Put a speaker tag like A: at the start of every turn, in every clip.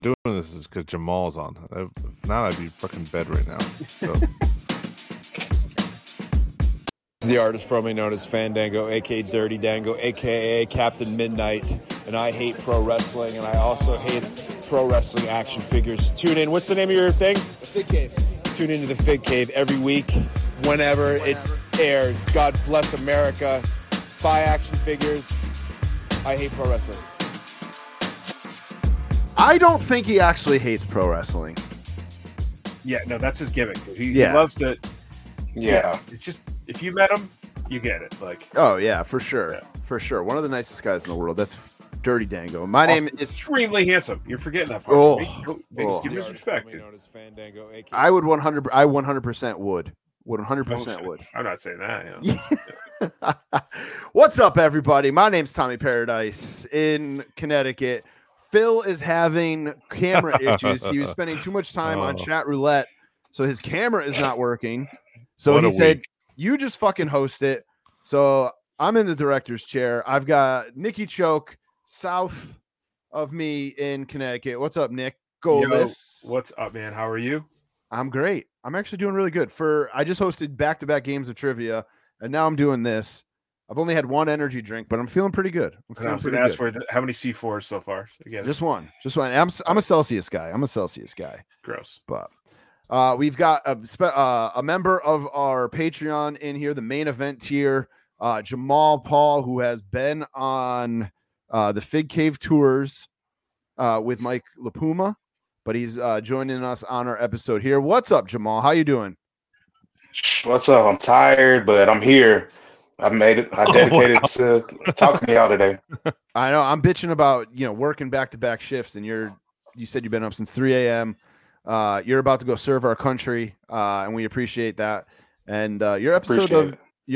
A: doing this is because Jamal's on. If not, I'd be fucking in bed right now. So.
B: The artist formerly known as Fandango, a.k.a. Dirty Dango, a.k.a. Captain Midnight, and I hate pro wrestling, and I also hate pro wrestling action figures. Tune in. What's the name of your thing?
C: The Fig Cave.
B: Tune into the Fig Cave every week, whenever it airs. God bless America. Buy action figures. I hate pro wrestling.
C: I don't think he actually hates pro wrestling.
D: Yeah, no, that's his gimmick. Dude. He loves to.
E: Yeah.
D: It's just, if you met him, you get it. Like,
C: oh yeah, for sure, for sure. One of the nicest guys in the world. That's Dirty Dango. My name is
D: extremely handsome. You're forgetting that part. Give his respect, dude.
C: I would 100% would 100% would.
D: I'm not saying that. You know.
C: What's up, everybody? My name's Tommy Paradise in Connecticut. Phil is having camera issues. He was spending too much time on chat roulette, so his camera is not working. So he said, "You just fucking host it." So I'm in the director's chair. I've got Nikki Choke south of me in Connecticut. What's up, Nick? Golis.
D: What's up, man? How are you?
C: I'm great. I'm actually doing really good. I just hosted back-to-back games of trivia, and now I'm doing this. I've only had one energy drink, but I'm feeling pretty good.
D: How many C4s so far? Again,
C: just one. I'm a Celsius guy.
D: Gross.
C: But we've got a member of our Patreon in here, the main event tier, Jamal Paul, who has been on the Fig Cave tours with Mike LaPuma, but he's joining us on our episode here. What's up, Jamal? How you doing?
E: What's up? I'm tired, but I'm here. I made it. I dedicated to talking to y'all today.
C: I know. I'm bitching about working back-to-back shifts, and you said you've been up since 3 a.m. You're about to go serve our country, and we appreciate that. And your episode of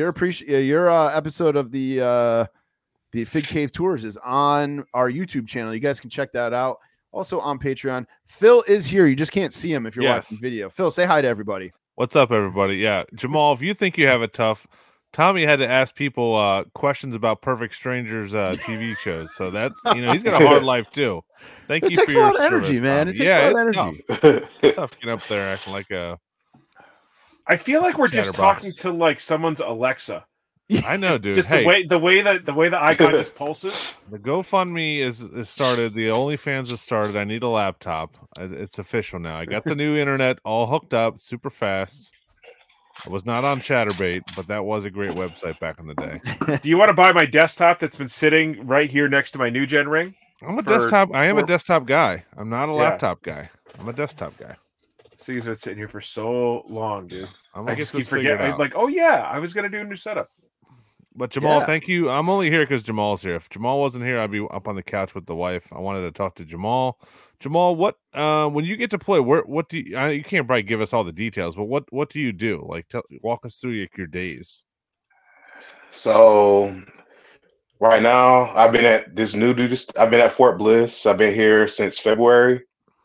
C: the Fig Cave Tours is on our YouTube channel. You guys can check that out. Also on Patreon. Phil is here. You just can't see him if you're watching video. Phil, say hi to everybody.
A: What's up, everybody? Yeah, Jamal, if you think you have it tough, Tommy had to ask people questions about Perfect Strangers TV shows. So that's, he's got a hard life too. Thank you for your service. It takes a lot of energy, man.
C: It takes a lot of energy.
A: It's tough getting up there acting like a.
D: I feel like we're just talking to like someone's Alexa.
A: I know, dude.
D: Just the way the icon just pulses.
A: The GoFundMe is started. The OnlyFans is started. I need a laptop. It's official now. I got the new internet all hooked up, super fast. I was not on Chatterbait, but that was a great website back in the day.
D: Do you want to buy my desktop that's been sitting right here next to my new gen ring?
A: I am a desktop guy. I'm not a laptop guy. I'm a desktop guy.
D: These have been sitting here for so long, dude.
A: I
D: just keep forgetting. I'm like, oh yeah, I was gonna do a new setup.
A: But Jamal, thank you. I'm only here because Jamal's here. If Jamal wasn't here, I'd be up on the couch with the wife. I wanted to talk to Jamal. Jamal, what when you get to play, what do you? You can't probably give us all the details, but what do you do? Like, walk us through your days.
E: So, right now, I've been at I've been at Fort Bliss. I've been here since February.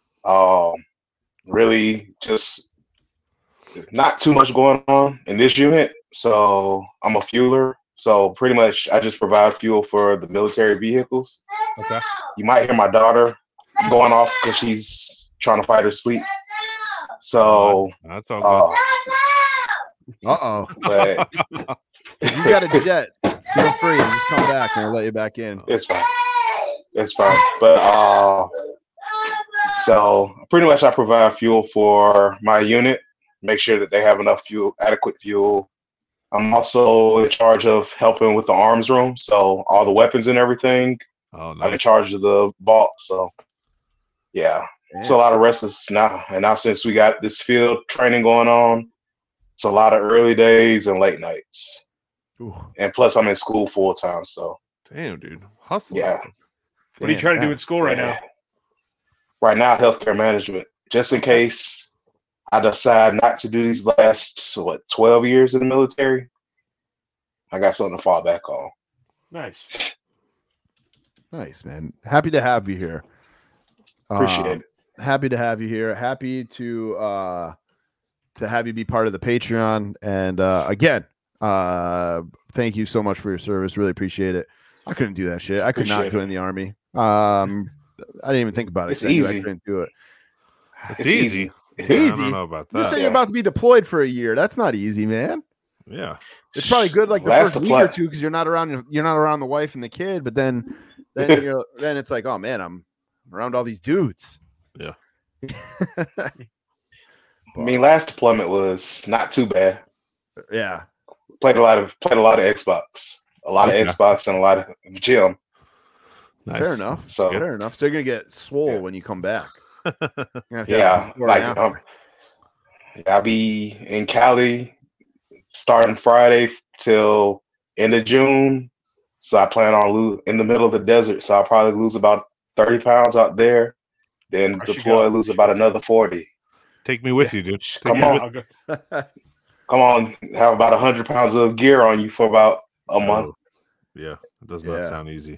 E: Really, just not too much going on in this unit. So I'm a fueler. So pretty much, I just provide fuel for the military vehicles.
A: Okay.
E: You might hear my daughter going off because she's trying to fight her sleep. So
A: that's all
C: good.
E: But
C: if you got a jet, feel free to just come back and I'll let you back in.
E: It's fine. But so pretty much I provide fuel for my unit, make sure that they have enough fuel, adequate fuel. I'm also in charge of helping with the arms room, so all the weapons and everything.
A: Oh, nice.
E: I'm in charge of the vault, so yeah. It's a lot of restless now. And now since we got this field training going on, it's a lot of early days and late nights.
C: Ooh.
E: And plus I'm in school full time, so.
A: Damn, dude. Hustling.
E: Yeah.
D: What are you trying to do in school right now?
E: Right now, healthcare management. Just in case I decide not to do these last 12 years in the military, I got something to fall back on.
D: Nice,
C: man. Happy to have you here.
E: Appreciate it.
C: Happy to have you here. Happy to have you be part of the Patreon. And again, thank you so much for your service. Really appreciate it. I couldn't do that shit. I could not join the army. I didn't even think about it.
E: It's
C: I knew
E: easy.
C: I couldn't do it.
A: It's easy.
C: It's
A: I
C: easy.
A: don't know about
C: You say
A: that.
C: you're about to be deployed for a year. That's not easy, man.
A: Yeah.
C: It's probably good like the
E: Last
C: first week
E: deploy-
C: or two because you're not around the wife and the kid, but then it's like, oh man, I'm around all these dudes.
A: Yeah.
E: I mean, last deployment was not too bad.
C: Yeah.
E: Played a lot of Xbox, a lot of Xbox, and a lot of gym.
A: Nice.
C: Fair enough.
E: So-
C: Fair enough. So you're gonna get swole when you come back. You're gonna have to
E: Yeah,
C: have before
E: like
C: and after.
E: I'll be in Cali starting Friday till end of June. So I plan on in the middle of the desert. So I'll probably lose about 30 pounds out there. Then
D: I should
E: deploy,
D: go.
E: lose about another 40.
A: Take me with you, dude. Take
E: Come
A: me
E: on.
A: with-
D: I'll go.
E: Come on, have about 100 pounds of gear on you for about a month.
A: Yeah. It does not
C: Yeah.
A: sound easy.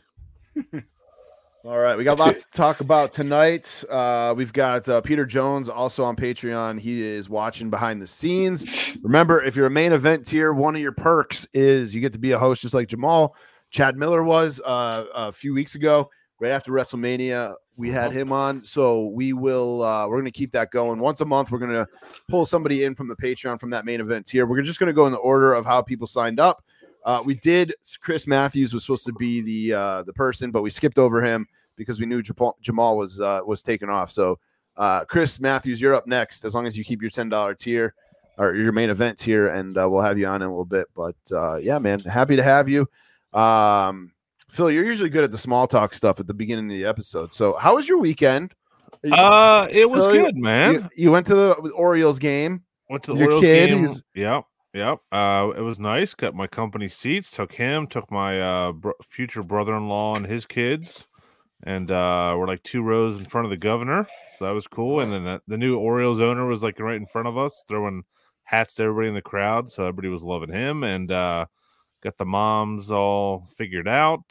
C: All right, we got lots to talk about tonight. We've got Peter Jones also on Patreon. He is watching behind the scenes. Remember, if you're a main event tier, one of your perks is you get to be a host just like Jamal. Chad Miller was a few weeks ago, right after WrestleMania. We had him on, so we're going to keep that going. Once a month, we're going to pull somebody in from the Patreon from that main event tier. We're just going to go in the order of how people signed up. Chris Matthews was supposed to be the person, but we skipped over him because we knew Jamal was taken off. So Chris Matthews, you're up next, as long as you keep your $10 tier or your main event tier, and we'll have you on in a little bit. But yeah, man, happy to have you. Phil, you're usually good at the small talk stuff at the beginning of the episode. So how was your weekend?
A: It was
C: Phil,
A: good, man.
C: You went to the Orioles game.
A: Went to the
C: your
A: Orioles
C: kid,
A: game.
C: he's-
A: Yep. It was nice. Got my company seats. Took my future brother-in-law and his kids, and we're like 2 rows in front of the governor. So that was cool. And then the new Orioles owner was like right in front of us, throwing hats to everybody in the crowd. So everybody was loving him. And got the moms all figured out.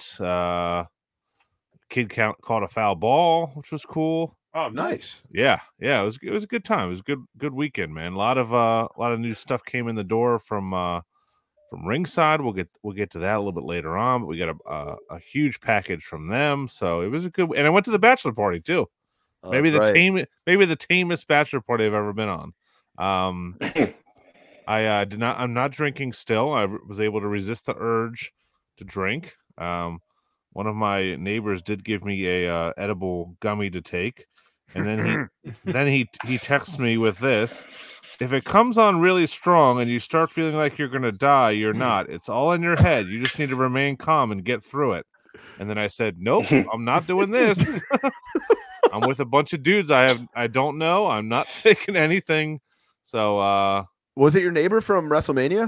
A: Kid caught a foul ball, which was cool.
D: Oh, nice.
A: Yeah, it was a good time. It was a good weekend, man. A lot of new stuff came in the door from Ringside. We'll get to that a little bit later on, but we got a huge package from them. So it was a good. And I went to the bachelor party too.
C: Oh,
A: maybe
C: that's right.
A: maybe the tamest bachelor party I've ever been on. I'm not drinking still. I was able to resist the urge to drink. One of my neighbors did give me a edible gummy to take. And then he texts me with this: if it comes on really strong and you start feeling like you're gonna die, you're not. It's all in your head. You just need to remain calm and get through it. And then I said, nope, I'm not doing this. I'm with a bunch of dudes I don't know. I'm not taking anything. So
C: Was it your neighbor from WrestleMania?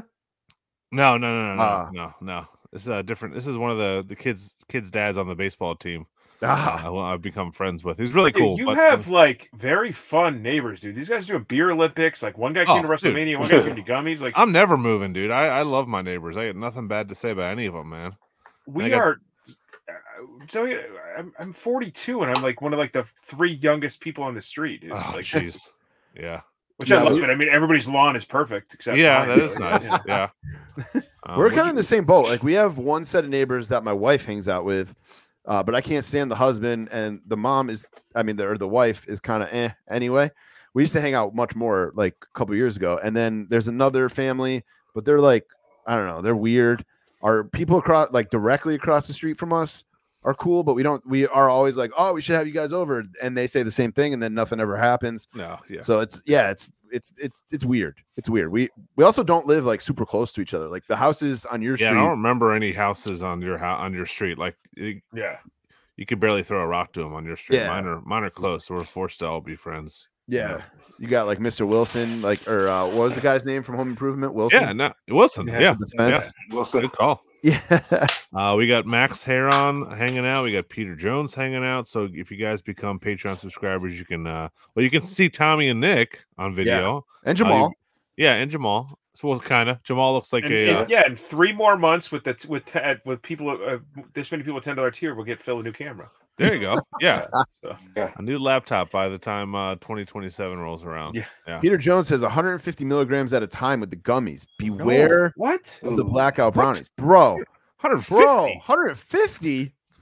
A: no. This is different. This is one of the kids' dads on the baseball team. I've become friends with. He's really cool.
D: Dude, you have like very fun neighbors, dude. These guys doing beer Olympics. Like one guy came to
A: dude.
D: WrestleMania, one guy's gonna be gummies. Like
A: I'm never moving, dude. I love my neighbors. I got nothing bad to say about any of them, man.
D: we are. So I'm 42 and I'm like one of like the 3 youngest people on the street, dude.
A: Oh,
D: Like,
A: jeez. Yeah.
D: which
C: Yeah,
D: I love
C: we-
D: it. I mean, everybody's lawn is perfect except
A: Yeah,
D: mine,
A: that is
D: so,
A: nice.
D: yeah.
A: Yeah.
C: We're
A: what'd
C: kind of
A: you-
C: in the same boat. Like we have one set of neighbors that my wife hangs out with, but I can't stand the husband, and the mom is. I mean, the wife is kind of anyway. We used to hang out much more like a couple years ago, and then there's another family, but they're like, I don't know, they're weird. Our people across, like directly across the street from us, are cool, but we are always like, oh, we should have you guys over, and they say the same thing, and then nothing ever happens.
A: No, yeah.
C: So it's weird. It's weird. We also don't live like super close to each other. Like the houses on your
A: Yeah, I
C: street.
A: don't remember any houses on your street. Like
D: Yeah.
A: you could barely throw a rock to them on your street.
C: Yeah.
A: Mine are close. So we're forced to all be friends.
C: Yeah. You got like Mr. Wilson, like, or what was the guy's name from Home Improvement? Wilson.
A: Yeah, no, Wilson.
D: Yeah,
A: Yeah,
C: The fence.
E: Wilson.
A: good call.
C: Yeah.
A: We got Max Heron hanging out. We got Peter Jones hanging out. So if you guys become Patreon subscribers, you can you can see Tommy and Nick on video.
C: And Jamal.
A: And Jamal. So well, kind of. Jamal looks like
D: In 3 more months with people this many people with $10 tier, we'll get Phil a new camera.
A: there you go. Yeah,
D: So,
A: a new laptop by the time 2027 rolls around.
D: Yeah.
C: Peter Jones says 150 milligrams at a time with the gummies. Beware
D: what?
C: of the blackout brownies. Bro,
A: 150.
C: 150?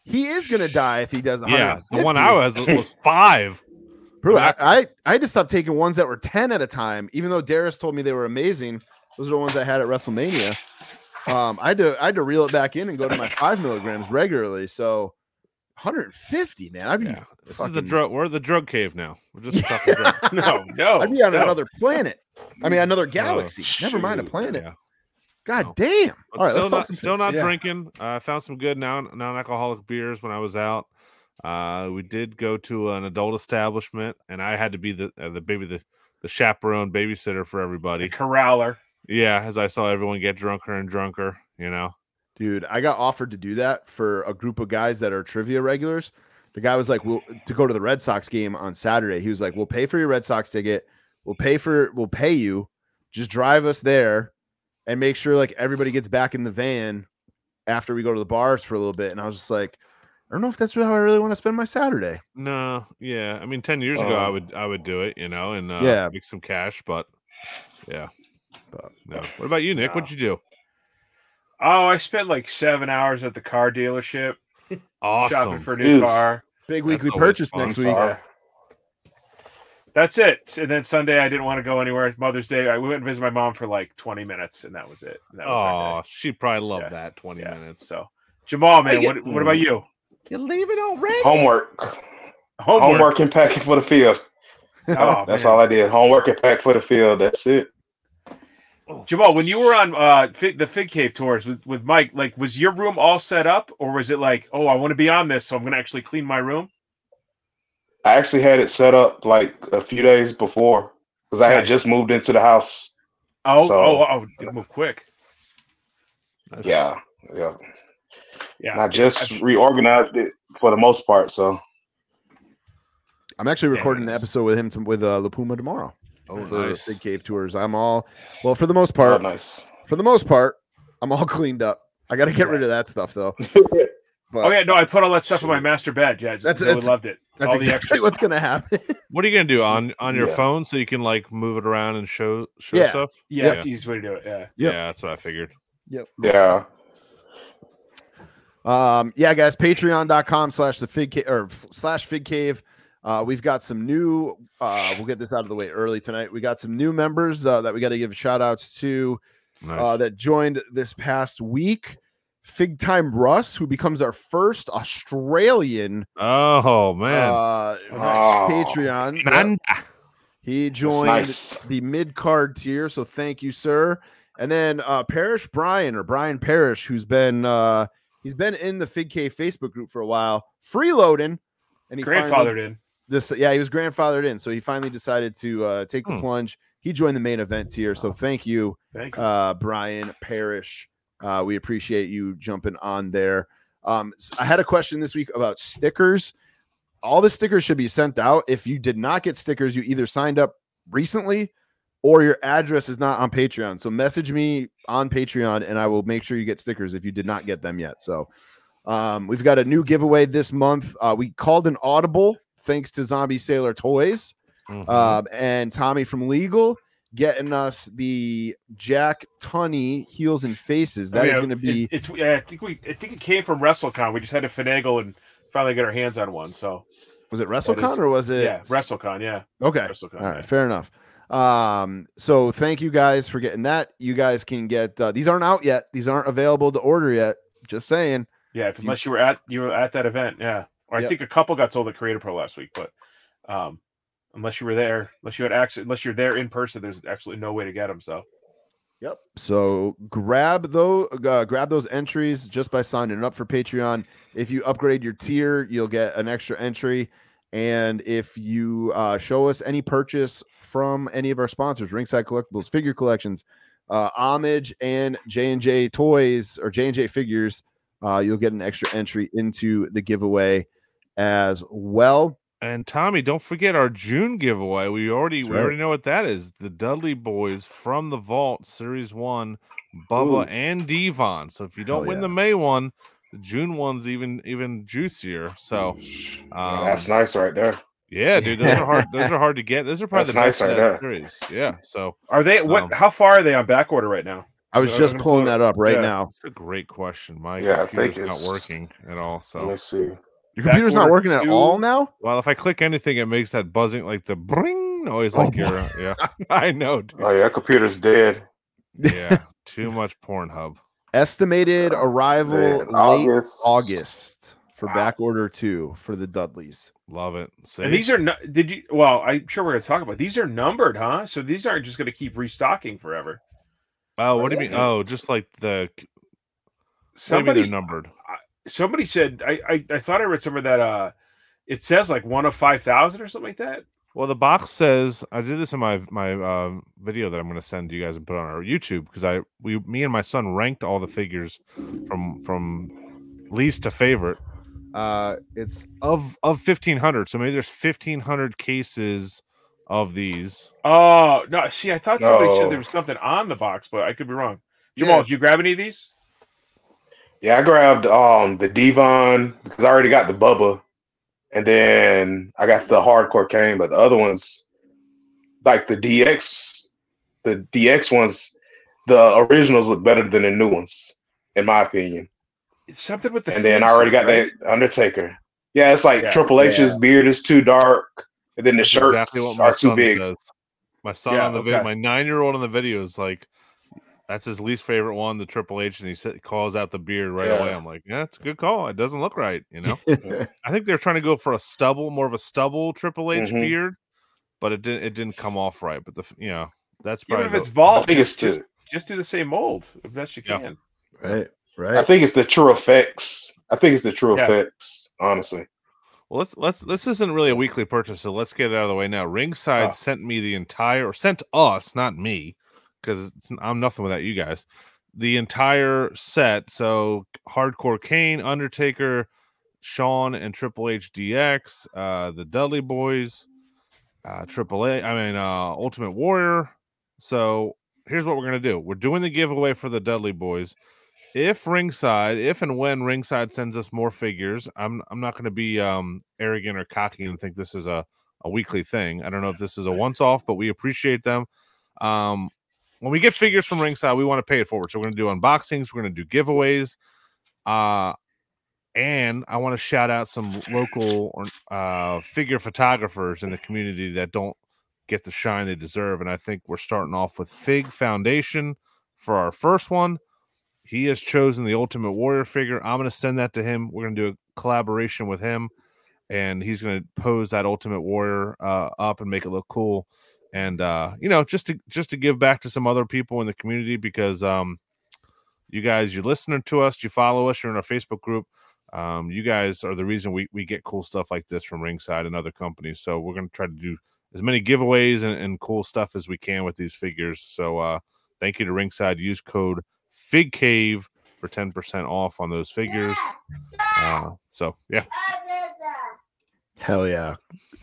C: He is gonna die if he does 150.
A: Yeah, the one I was 5.
C: Bro, I had to stop taking ones that were 10 at a time, even though Darius told me they were amazing. Those are the ones I had at WrestleMania. I had to reel it back in and go to my 5 milligrams regularly. So 150, man. I'd be
A: This is the drug. We're the drug cave now. We're just talking drugs.
D: No.
C: I'd be on another planet. I mean, another galaxy. Never mind a planet.
A: Yeah.
C: God damn.
A: But
C: All right, let's talk some
A: still
C: picks.
A: not
C: Yeah.
A: drinking. I found some good non-alcoholic beers when I was out. We did go to an adult establishment, and I had to be the chaperone babysitter for everybody.
D: The corraler.
A: Yeah, as I saw everyone get drunker and drunker,
C: Dude, I got offered to do that for a group of guys that are trivia regulars. The guy was like, to go to the Red Sox game on Saturday. He was like, we'll pay for your Red Sox ticket. We'll pay you. Just drive us there and make sure like everybody gets back in the van after we go to the bars for a little bit. And I was just like, I don't know if that's how I really want to spend my Saturday.
A: No, yeah. I mean, 10 years ago, I would do it, and make some cash, but yeah. No. What about you, Nick?
D: No.
A: What'd you do?
D: Oh, I spent like 7 hours at the car dealership
A: Awesome.
D: shopping for a new car.
C: Big weekly
A: always
C: purchase
A: fun.
C: next week.
D: Yeah. That's it. And then Sunday, I didn't want to go anywhere. Mother's Day, we went and visited my mom for like 20 minutes, and that was it. And that was our day.
A: She probably loved
D: Yeah.
A: that 20 minutes.
D: So, Jamal, man, what about you?
A: You leave it already?
E: Homework and packing for the field.
D: Oh,
E: That's
D: man.
E: all I did. Homework and pack for the field. That's it.
D: Jamal, when you were on the Fig Cave tours with Mike, like, was your room all set up, or was it like, oh, I want to be on this, so I'm going to actually clean my room?
E: I actually had it set up like a few days before because I had just moved into the house.
D: You move quick.
E: Yeah.
D: Yeah.
E: And I just reorganized it for the most part. So
C: I'm actually recording an episode with him with La Puma tomorrow.
A: Oh,
C: for
A: nice.
C: Big Cave Tours. For the most part.
E: nice.
C: For the most part, I'm all cleaned up. I got to get rid of that stuff though. But
D: Oh yeah, no, I put all that stuff in my master bed. Yeah, Zoe loved it.
C: That's
D: all the
C: exactly
D: extra
C: what's
D: stuff.
C: gonna happen.
A: What are you gonna do on your
E: Yeah.
A: phone so you can like move it around and show
C: Yeah.
A: stuff?
D: Yeah, that's the easiest way to do it. Yeah.
C: Yep.
A: Yeah, that's what I figured.
C: Yep.
E: Yeah.
C: Yeah, guys, patreon.com/thefig cave or /fig cave. We've got some new we'll get this out of the way early tonight. We got some new members that we got to give shout outs to
A: Nice.
C: that joined this past week. Fig Time Russ, who becomes our first Australian
A: Oh man.
C: Patreon. Yep.
A: Nanda.
C: He joined
E: nice.
C: the mid-card tier, so thank you, sir. And then Parrish Brian, or Brian Parrish, who's been he's been in the Fig Cave Facebook group for a while, freeloading, and he
D: Grandfathered in.
C: he was grandfathered in, so he finally decided to take the plunge. He joined the main event tier, so thank you,
D: Thank you.
C: Brian Parrish. We appreciate you jumping on there. I had a question this week about stickers. All the stickers should be sent out. If you did not get stickers, you either signed up recently or your address is not on Patreon. So message me on Patreon and I will make sure you get stickers if you did not get them yet. So we've got a new giveaway this month. We called an audible thanks to Zombie Sailor Toys and Tommy from Legal getting us the Jack Tunney Heels and Faces. That is going to be.
D: I think it came from WrestleCon. We just had to finagle and finally get our hands on one. So
C: Was it WrestleCon or was it?
D: Yeah, WrestleCon. Yeah.
C: Okay.
D: WrestleCon,
C: All right.
D: yeah.
C: Fair enough. So thank you guys for getting that. You guys can get these aren't out yet. These aren't available to order yet. Just saying.
D: Yeah. Unless you were at that event. Yeah. Or I think a couple got sold at Creative Pro last week, but unless you were there, unless you had access, unless you're there in person, there's absolutely no way to get them. So.
C: Yep. So grab those entries just by signing up for Patreon. If you upgrade your tier, you'll get an extra entry. And if you show us any purchase from any of our sponsors, Ringside Collectibles, Figure Collections, Homage, and J&J Toys or J&J Figures, you'll get an extra entry into the giveaway as well.
A: And Tommy, don't forget our June giveaway. We already know what that is. The Dudley Boys from the Vault Series 1, Bubba and Devon. So if you don't win the May one, the June one's even juicier. So
E: That's nice right there.
A: Yeah, dude, those are hard. Those are hard to get. Those are probably
E: That's
A: the best
E: nice right
A: in that
E: there.
A: series. Yeah. So
D: Are they how far are they on back order right now?
C: I was just pulling that up right now.
A: It's a great question. My
E: Yeah,
A: computer's not working at all. So
E: let me see.
C: Your computer's not working at all now?
A: Well, if I click anything, it makes that buzzing, like the bring noise. Like yeah, I know. Dude.
E: Oh yeah, computer's dead.
A: Yeah, too much Pornhub.
C: Estimated arrival late August for back order 2 for the Dudleys.
A: Love it. See?
D: And these are not. Did you? Well, I'm sure we're going to talk about. These are numbered, huh? So these aren't just going to keep restocking forever.
A: Oh, what do you mean? Oh, just like the
D: somebody
A: they're numbered.
D: Somebody said I thought I read somewhere that it says like 1 of 5,000 or something like that.
A: Well, the box says I did this in my video that I'm going to send to you guys and put on our YouTube because me and my son ranked all the figures from least to favorite. It's of 1,500, so maybe there's 1,500 cases of these.
D: Oh no! See, I thought somebody said there was something on the box, but I could be wrong. Jamal, did you grab any of these?
E: Yeah, I grabbed the Devon because I already got the Bubba, and then I got the Hardcore Kane. But the other ones, like the DX ones, the originals look better than the new ones, in my opinion.
D: It's something with the.
E: And then I already got that Undertaker. Yeah, it's like Triple H's beard is too dark, and then the shirts
A: exactly what my
E: are too
A: son
E: big.
A: Says. My son on the video, my 9-year-old on the video is like, that's his least favorite one, the Triple H, and he calls out the beard right away. I'm like, yeah, it's a good call. It doesn't look right, you know. I think they're trying to go for more of a stubble Triple H beard, but it didn't come off right. But that's probably
D: even if it's vault. I think just do the same mold if best you can.
C: Right.
E: I think it's the true effects. Effects, honestly.
A: Well, this isn't really a weekly purchase, so let's get it out of the way now. Ringside sent us, not me, because I'm nothing without you guys. The entire set, so Hardcore Kane, Undertaker, Shawn and Triple H DX, the Dudley Boys, Ultimate Warrior. So here's what we're gonna do. We're doing the giveaway for the Dudley Boys. If and when Ringside sends us more figures, I'm not going to be arrogant or cocky and think this is a weekly thing. I don't know if this is a once-off, but we appreciate them. When we get figures from Ringside, we want to pay it forward. So we're going to do unboxings. We're going to do giveaways. And I want to shout out some local figure photographers in the community that don't get the shine they deserve. And I think we're starting off with Fig Foundation for our first one. He has chosen the Ultimate Warrior figure. I'm going to send that to him. We're going to do a collaboration with him, and he's going to pose that Ultimate Warrior up and make it look cool. And just to give back to some other people in the community because you guys, you're listening to us, you follow us, you're in our Facebook group. You guys are the reason we get cool stuff like this from Ringside and other companies. So we're going to try to do as many giveaways and cool stuff as we can with these figures. So thank you to Ringside. Use code FigCave for 10% off on those figures. So yeah.
C: Hell yeah.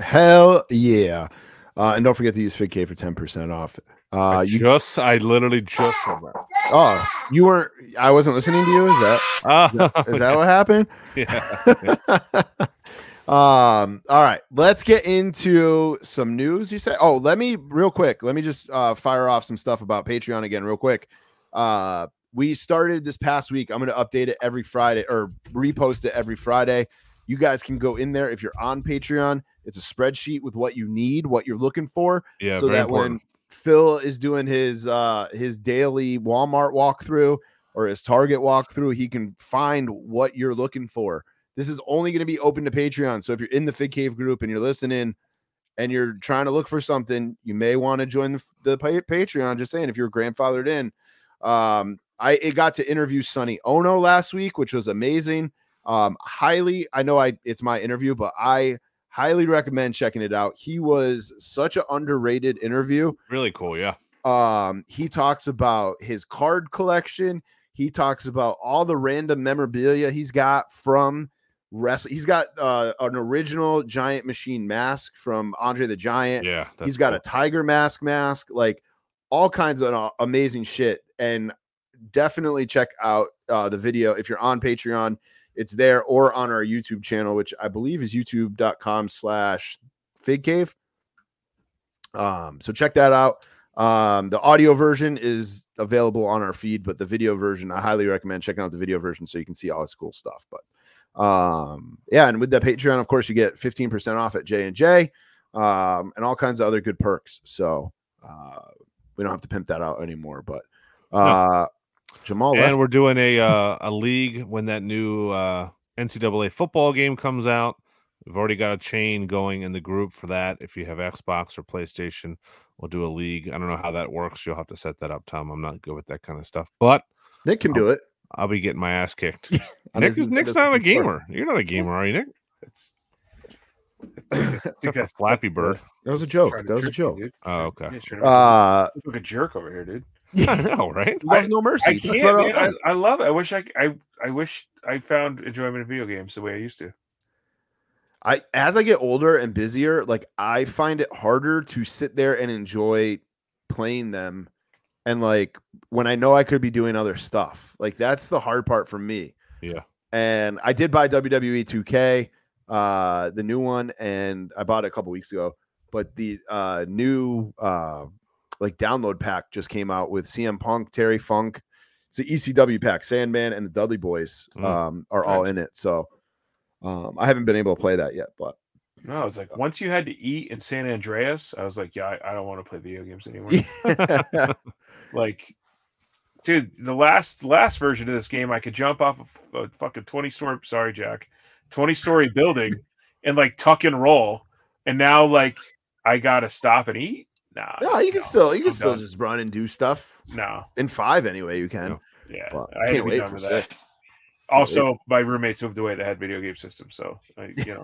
C: And don't forget to use FigCave for 10% off.
A: I literally just said that.
C: Oh, you weren't? I wasn't listening to you. Is that what happened?
A: Yeah.
C: All right, let's get into some news. You said, let me just fire off some stuff about Patreon again, real quick. We started this past week. I'm going to update it every Friday or repost it every Friday. You guys can go in there if you're on Patreon. It's a spreadsheet with what you need, what you're looking for.
A: Yeah,
C: so that
A: important.
C: When Phil is doing his daily Walmart walkthrough or his Target walkthrough, he can find what you're looking for. This is only going to be open to Patreon. So if you're in the Fig Cave group and you're listening and you're trying to look for something, you may want to join the Patreon. Just saying, if you're grandfathered in. I got to interview Sonny Ono last week, which was amazing. It's my interview, but I highly recommend checking it out. He was such an underrated interview.
A: Really cool. Yeah.
C: He talks about his card collection. He talks about all the random memorabilia he's got from wrestling. He's got an original Giant Machine mask from Andre the Giant.
A: Yeah.
C: He's got a Tiger Mask, like all kinds of amazing shit. And definitely check out the video. If you're on Patreon, it's there, or on our YouTube channel, which I believe is youtube.com/figcave. So check that out. The audio version is available on our feed, but the video version, I highly recommend checking out the video version so you can see all his cool stuff. But yeah, and with that Patreon, of course, you get 15% off at J&J, and all kinds of other good perks. So we don't have to pimp that out anymore. But Jamal,
A: and we're doing a league when that new NCAA football game comes out. We've already got a chain going in the group for that. If you have Xbox or PlayStation, we'll do a league. I don't know how that works. You'll have to set that up, Tom. I'm not good with that kind of stuff, but
C: Nick can do it.
A: I'll be getting my ass kicked. Nick's not a gamer. You're not a gamer, are you, Nick?
D: I think
A: that's Flappy Bird.
C: That was a joke. That was a joke.
A: Oh, okay.
D: Look a jerk over here, dude.
A: I know, right?
C: Loves no mercy.
D: I can't, man. I love it. I wish I found enjoyment in video games the way I used to.
C: As I get older and busier, like I find it harder to sit there and enjoy playing them. And like when I know I could be doing other stuff, like that's the hard part for me.
A: Yeah.
C: And I did buy WWE 2K, the new one, and I bought it a couple weeks ago. But the new like download pack just came out with CM Punk, Terry Funk. It's the ECW pack. Sandman and the Dudley Boys are all in it. So I haven't been able to play that yet, but
D: no, it's like once you had to eat in San Andreas, I was like, yeah, I don't want to play video games anymore. Like, dude, the last version of this game, I could jump off of a fucking 20-story building and like tuck and roll, and now like I gotta stop and eat. Nah,
C: no, you can still just run and do stuff.
D: No,
C: in 5 anyway, you can.
D: Yeah,
C: but
D: I can't wait for that. Also, my roommates moved away that had video game systems, so
A: yeah.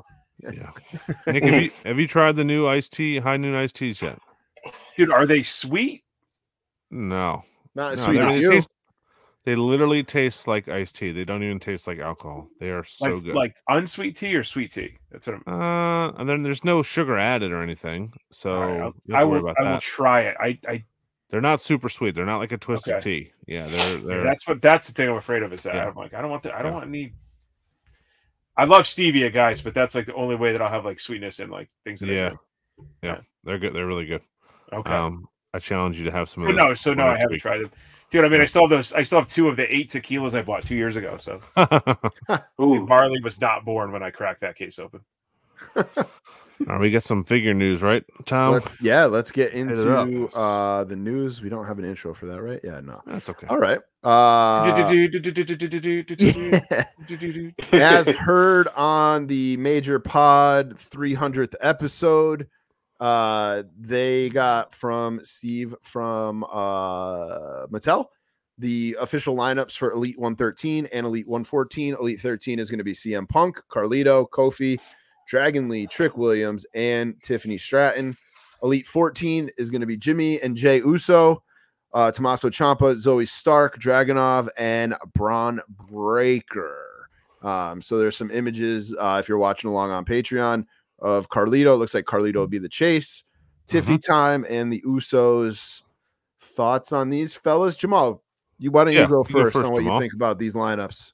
A: Nick, have you tried the new iced tea, High Noon iced teas yet?
D: Dude, are they sweet?
C: Not as sweet as
A: you. They literally taste like iced tea. They don't even taste like alcohol. They are so good.
D: Like unsweet tea or sweet tea? That's what I'm.
A: And then there's no sugar added or anything, so
D: I will try it.
A: They're not super sweet. They're not like a twisted tea. Yeah, they're.
D: That's the thing I'm afraid of is that I'm like I don't want any. I love stevia, guys, but that's like the only way that I'll have like sweetness and like things.
A: Yeah, they're good. They're really good.
D: Okay.
A: I challenge you to have some of those.
D: No, I haven't tried them, dude. I mean, I still have 2 of the 8 tequilas I bought 2 years ago. So Marley was not born when I cracked that case open.
A: All right, we got some figure news, right, Tom?
C: Let's get into the news. We don't have an intro for that, right? Yeah, no.
A: That's okay.
C: All right. As heard on the Major Pod 300th episode, they got from Steve from Mattel the official lineups for Elite 113 and Elite 114. Elite 13 is going to be CM Punk, Carlito, Kofi, Dragon Lee, Trick Williams, and Tiffany Stratton. Elite 14 is going to be Jimmy and Jay Uso, Tommaso Ciampa, Zoe Stark, Dragunov, and Braun Breaker. So there's some images if you're watching along on Patreon of Carlito. It looks like Carlito will be the chase. Tiffy time and the Usos. Thoughts on these fellas? Jamal, why don't you go first on what you think about these lineups?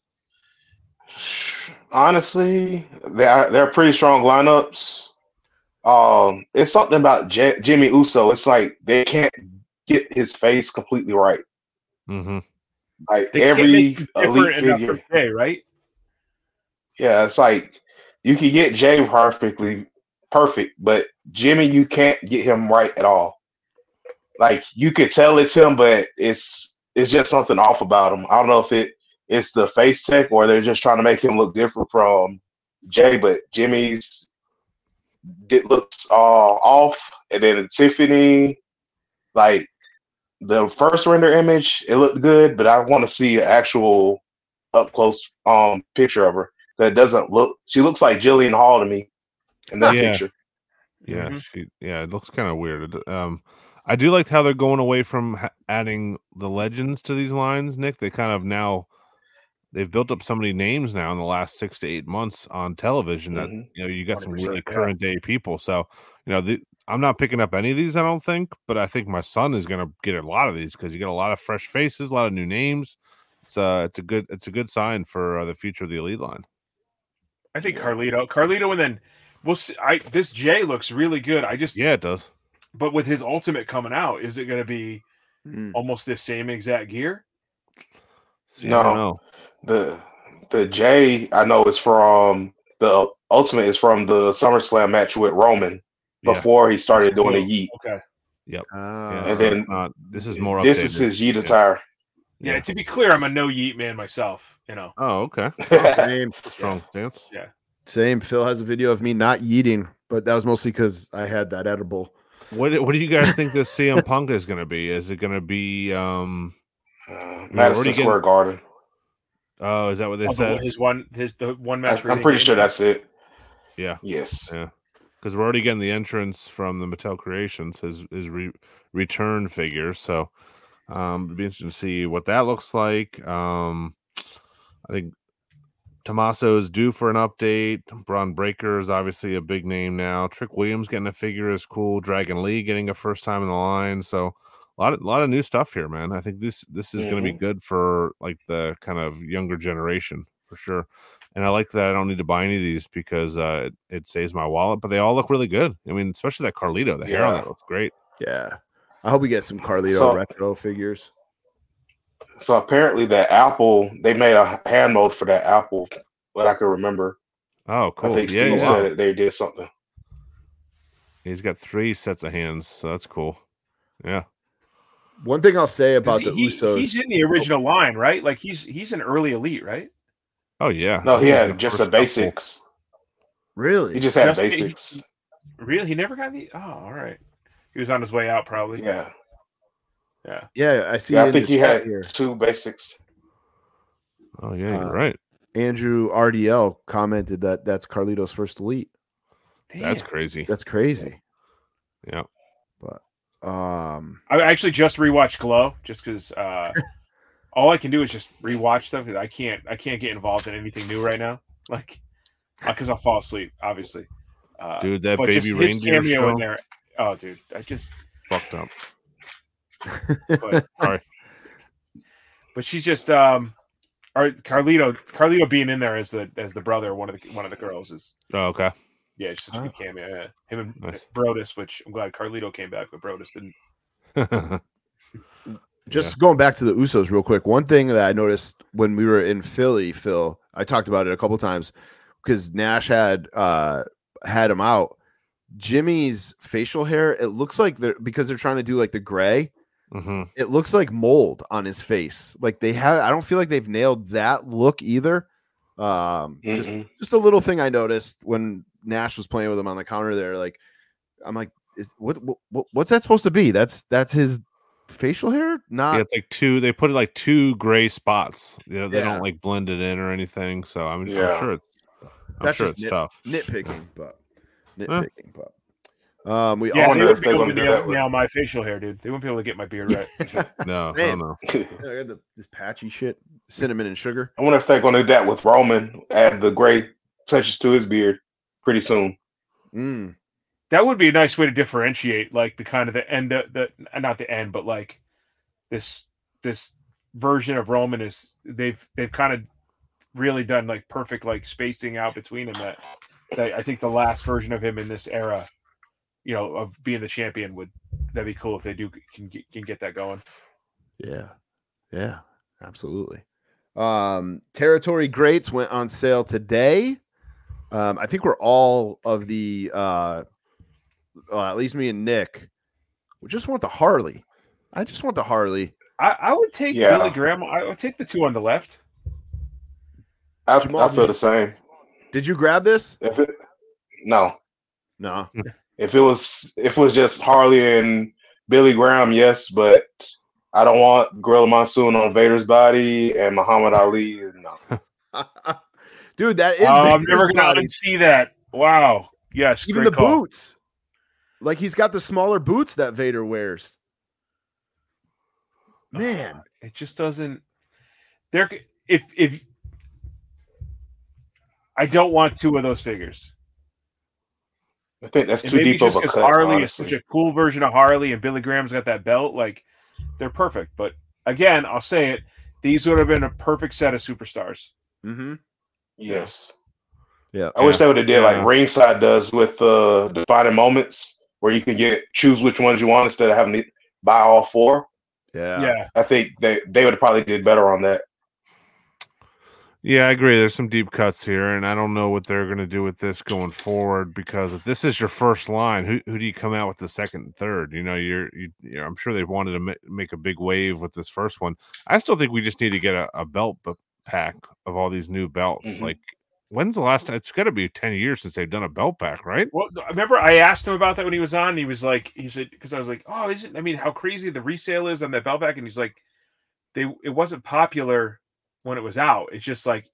E: Honestly, they're pretty strong lineups. It's something about Jimmy Uso. It's like they can't get his face completely right.
A: Mm-hmm.
E: Like they every elite figure,
D: Jay, right?
E: Yeah, it's like you can get Jay perfect, but Jimmy, you can't get him right at all. Like you could tell it's him, but it's just something off about him. I don't know if it's the face tech or they're just trying to make him look different from Jay, but Jimmy's looks off. And then Tiffany, like the first render image, it looked good, but I want to see an actual up close picture of her. That doesn't look. She looks like Jillian Hall to me in that picture.
A: Yeah, it looks kind of weird. I do like how they're going away from adding the legends to these lines, Nick. They kind of they've built up so many names now in the last 6 to 8 months on television that you got some really current day people. So I'm not picking up any of these, I don't think, but I think my son is going to get a lot of these because you get a lot of fresh faces, a lot of new names. It's a good sign for the future of the Elite line.
D: I think Carlito, and then we'll see. This Jay looks really good.
A: It does.
D: But with his Ultimate coming out, is it going to be almost the same exact gear?
A: See, I don't know.
E: The J I know is from the Ultimate is from the SummerSlam match with Roman before he started doing the Yeet.
D: Okay.
A: Yep.
E: And then
A: this is more.
E: This
A: updated.
E: is his Yeet attire.
D: Yeah. To be clear, I'm a no Yeet man myself. You know.
A: Oh, okay.
C: Same.
A: Strong stance.
D: Yeah.
C: Same. Phil has a video of me not yeeting, but that was mostly because I had that edible.
A: What do you guys think this CM Punk is going to be? Is it going to be
E: Madison Square Garden?
A: Oh, is that what they said?
D: The one match.
E: I'm pretty sure that's it.
A: Yeah.
E: Yes.
A: Yeah. Because we're already getting the entrance from the Mattel Creations, his return figure. So it'd be interesting to see what that looks like. I think Tommaso is due for an update. Braun Breaker is obviously a big name now. Trick Williams getting a figure is cool. Dragon Lee getting a first time in the line. So a lot of new stuff here, man. I think this is going to be good for like the kind of younger generation for sure. And I like that I don't need to buy any of these because it saves my wallet. But they all look really good. I mean, especially that Carlito. The hair on that looks great.
C: Yeah, I hope we get some Carlito retro figures.
E: So apparently that Apple, they made a hand mold for that Apple, what I can remember.
A: Oh, cool.
E: I think Steve said that they did something.
A: He's got 3 sets of hands, so that's cool. Yeah.
C: One thing I'll say about the Usos.
D: He's in the original line, right? Like he's an early elite, right?
A: Oh, yeah.
E: No, he had just the basics.
C: Really?
E: He just had basics.
D: Really? He never got the... Oh, all right. He was on his way out, probably.
E: Yeah.
D: Yeah.
C: Yeah, I see.
E: Yeah, I think he had 2 basics.
A: Oh, yeah, you're right.
C: Andrew RDL commented that that's Carlito's first elite.
D: Damn.
A: That's crazy.
C: That's crazy.
A: Yeah.
C: But
D: I actually just rewatched Glow just because all I can do is just rewatch stuff. I can't get involved in anything new right now, like because I'll fall asleep, obviously.
A: Dude, that
D: but
A: baby
D: just
A: reindeer
D: his cameo
A: show
D: in there. Oh, dude, I just
A: fucked up.
D: But,
A: sorry.
D: But she's just Carlito being in there as the brother of one of the girls is
A: okay.
D: Yeah, it's such a good cameo. Yeah. Him and Brodus, which I'm glad Carlito came back, but Brodus didn't.
C: Just going back to the Usos real quick. One thing that I noticed when we were in Philly, Phil, I talked about it a couple times because Nash had him out. Jimmy's facial hair, it looks like because they're trying to do like the gray.
A: Mm-hmm.
C: It looks like mold on his face. Like I don't feel like they've nailed that look either. Just a little thing I noticed when Nash was playing with him on the counter there. Like, I'm like, what's that supposed to be? That's his facial hair? Not.
A: Yeah, it's like 2. They put like 2 gray spots. You know, they don't like blend it in or anything. So I'm sure it's tough.
C: Nitpicking, but we
D: all
C: they
D: wouldn't be able to nail my facial hair, dude. They wouldn't be able to get my beard right.
A: No, I don't know.
C: I got this patchy shit, cinnamon and sugar.
E: I wonder if they're going to do that with Roman, add the gray touches to his beard pretty soon.
D: That would be a nice way to differentiate, like the kind of the end, not the end, but like this version of Roman is they've kind of really done like perfect like spacing out between them. That I think the last version of him in this era, you know, of being the champion that'd be cool if they can get that going.
C: Yeah, absolutely. Territory Greats went on sale today. I think we're all of the at least me and Nick. We just want the Harley. I just want the Harley.
D: I would take Billy Graham. I would take the 2 on the left.
E: I feel the same.
C: Did you grab this?
E: No. If it was just Harley and Billy Graham, yes, but I don't want Gorilla Monsoon on Vader's body and Muhammad Ali. No.
C: Dude, that is.
D: I'm never gonna unsee that. Wow. Yes.
C: Even the boots. Like he's got the smaller boots that Vader wears. Man,
D: it just doesn't. If I don't want 2 of those figures.
E: I think that's too deep of a cut.
D: Harley
E: honestly.
D: is such a cool version of Harley, and Billy Graham's got that belt. Like, they're perfect. But again, I'll say it: these would have been a perfect set of superstars.
C: Mm-hmm.
E: Yes.
C: Yeah.
E: I wish they would have did like Ringside does with Defining Moments, where you can choose which ones you want instead of having to buy all 4.
C: Yeah.
E: I think they would have probably did better on that.
A: Yeah, I agree. There's some deep cuts here, and I don't know what they're going to do with this going forward. Because if this is your first line, who do you come out with the second and third? You know, I'm sure they wanted to make a big wave with this first one. I still think we just need to get a belt pack of all these new belts.
E: Mm-hmm.
A: Like, when's the last time? It's got to be 10 years since they've done a belt pack, right?
D: Well, I remember I asked him about that when he was on. He said, because I was like, oh, is it? I mean, how crazy the resale is on that belt pack, and he's like, it wasn't popular when it was out. It's just like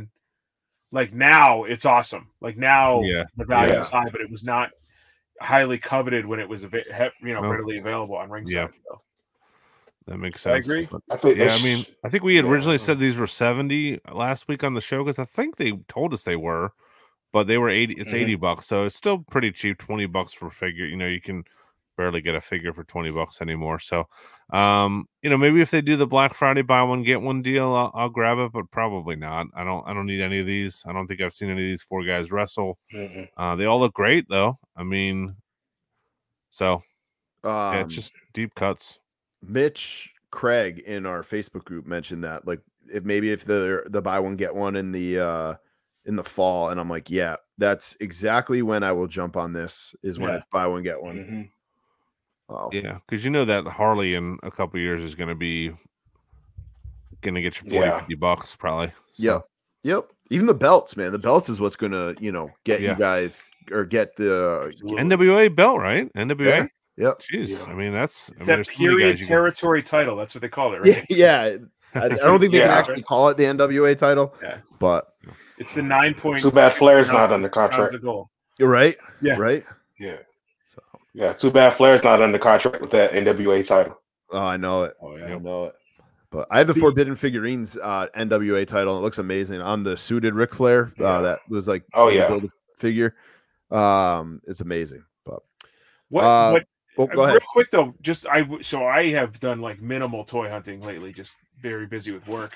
D: now it's awesome. Like now the value is high, but it was not highly coveted when it was readily available on Ringside.
A: Yeah.
D: So.
A: That makes sense.
D: I agree.
A: I think we had originally said these were 70 last week on the show because I think they told us they were, but they were 80. It's $80, so it's still pretty cheap. $20 for a figure. You know, you can barely get a figure for $20 anymore. So, maybe if they do the Black Friday buy one get one deal, I'll grab it, but probably not. I don't need any of these. I don't think I've seen any of these 4 guys wrestle. They all look great though. I mean, so it's just deep cuts.
C: Mitch Craig in our Facebook group mentioned that, like, if the buy one get one in the fall, and I'm like, yeah, that's exactly when I will jump on this. Is when it's buy one get one.
E: Mm-hmm.
C: Wow.
A: Yeah, because you know that Harley in a couple of years is going to get you $40-$50 probably.
C: So. Yep. Even the belts, man. The belts is what's going to get you guys, or get the
A: NWA belt, right? NWA.
C: Yep.
A: Jeez, I mean
D: it's that period territory title. That's what they call it, right?
C: Yeah. I don't think they can actually call it the NWA title.
D: Yeah.
C: But
D: it's the 9 point.
E: Too bad Flair's not under contract.
C: You're right.
D: Yeah.
C: Right.
E: Yeah. Yeah. Too bad Flair's not under contract with that NWA title.
C: Oh, I know it.
D: Oh, yeah.
C: I know it. But I have the Forbidden Figurines NWA title. And it looks amazing on the suited Ric Flair. That was like build a figure. It's amazing. But
D: what?
C: Well, go ahead.
D: Real quick though, I have done like minimal toy hunting lately, just very busy with work.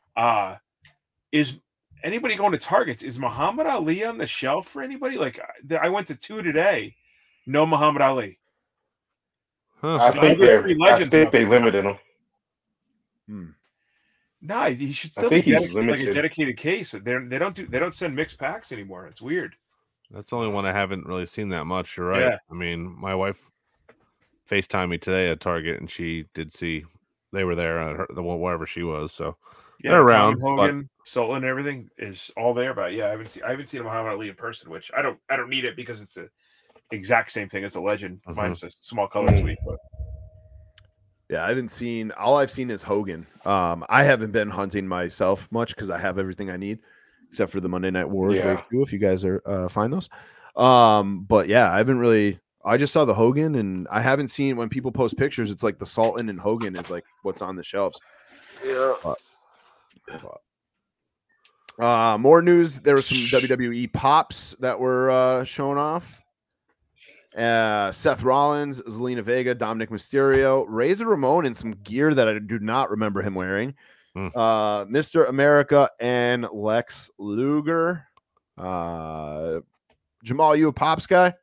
D: Is anybody going to Targets? Is Muhammad Ali on the shelf for anybody? Like I went to 2 today, no Muhammad Ali.
A: Huh.
E: I think they limited him.
D: Nah, he should still be like a dedicated case. They don't send mixed packs anymore. It's weird.
A: That's the only one I haven't really seen that much. You're right. Yeah. I mean, my wife FaceTimed me today at Target, and she did see they were there at wherever she was. So they're around.
D: Hogan, Sultan, and everything is all there. But I haven't seen Muhammad Ali in person, which I don't need it because it's the exact same thing as the Legend, minus a small color tweak. But
C: yeah, all I've seen is Hogan. I haven't been hunting myself much because I have everything I need except for the Monday Night Wars Wave 2, if you guys find those. But yeah, I haven't really. I just saw the Hogan, and I haven't seen when people post pictures. It's like the Sultan and Hogan is like what's on the shelves.
E: Yeah.
C: More news. There were some WWE pops that were shown off. Seth Rollins, Zelina Vega, Dominic Mysterio, Razor Ramon in some gear that I do not remember him wearing. Mr. America and Lex Luger. Jamal, you a pops guy?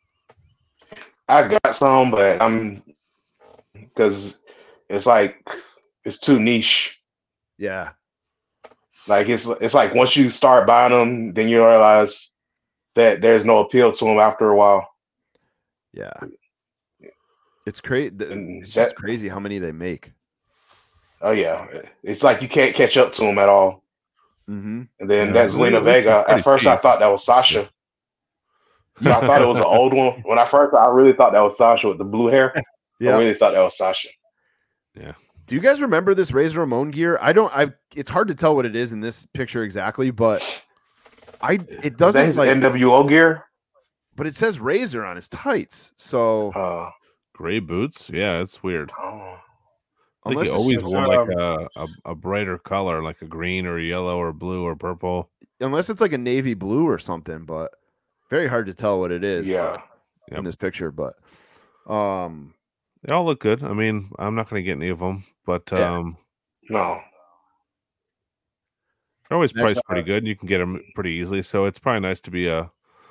E: I got some, but because it's too niche.
C: Yeah.
E: Like it's like once you start buying them, then you realize that there's no appeal to them after a while.
C: Yeah. It's crazy. It's just crazy how many they make.
E: Oh yeah, it's like you can't catch up to them at all.
C: Mm-hmm.
E: And then that's Zelina Vega. At first, I thought that was Sasha. So I thought it was an old one. When I really thought that was Sasha with the blue hair. Yeah, I really thought that was Sasha.
A: Yeah.
C: Do you guys remember this Razor Ramon gear? It's hard to tell what it is in this picture exactly, but it doesn't.
E: Is that his NWO gear?
C: But it says Razor on his tights. So
A: gray boots. Yeah, it's weird. I think
C: Unless
A: he always wore like a brighter color, like a green or yellow or blue or purple.
C: Unless it's like a navy blue or something, but very hard to tell what it is.
E: Yeah,
C: in this picture, but
A: they all look good. I mean, I'm not going to get any of them, but
E: no,
A: they're always priced pretty good. And you can get them pretty easily, so it's probably nice to be a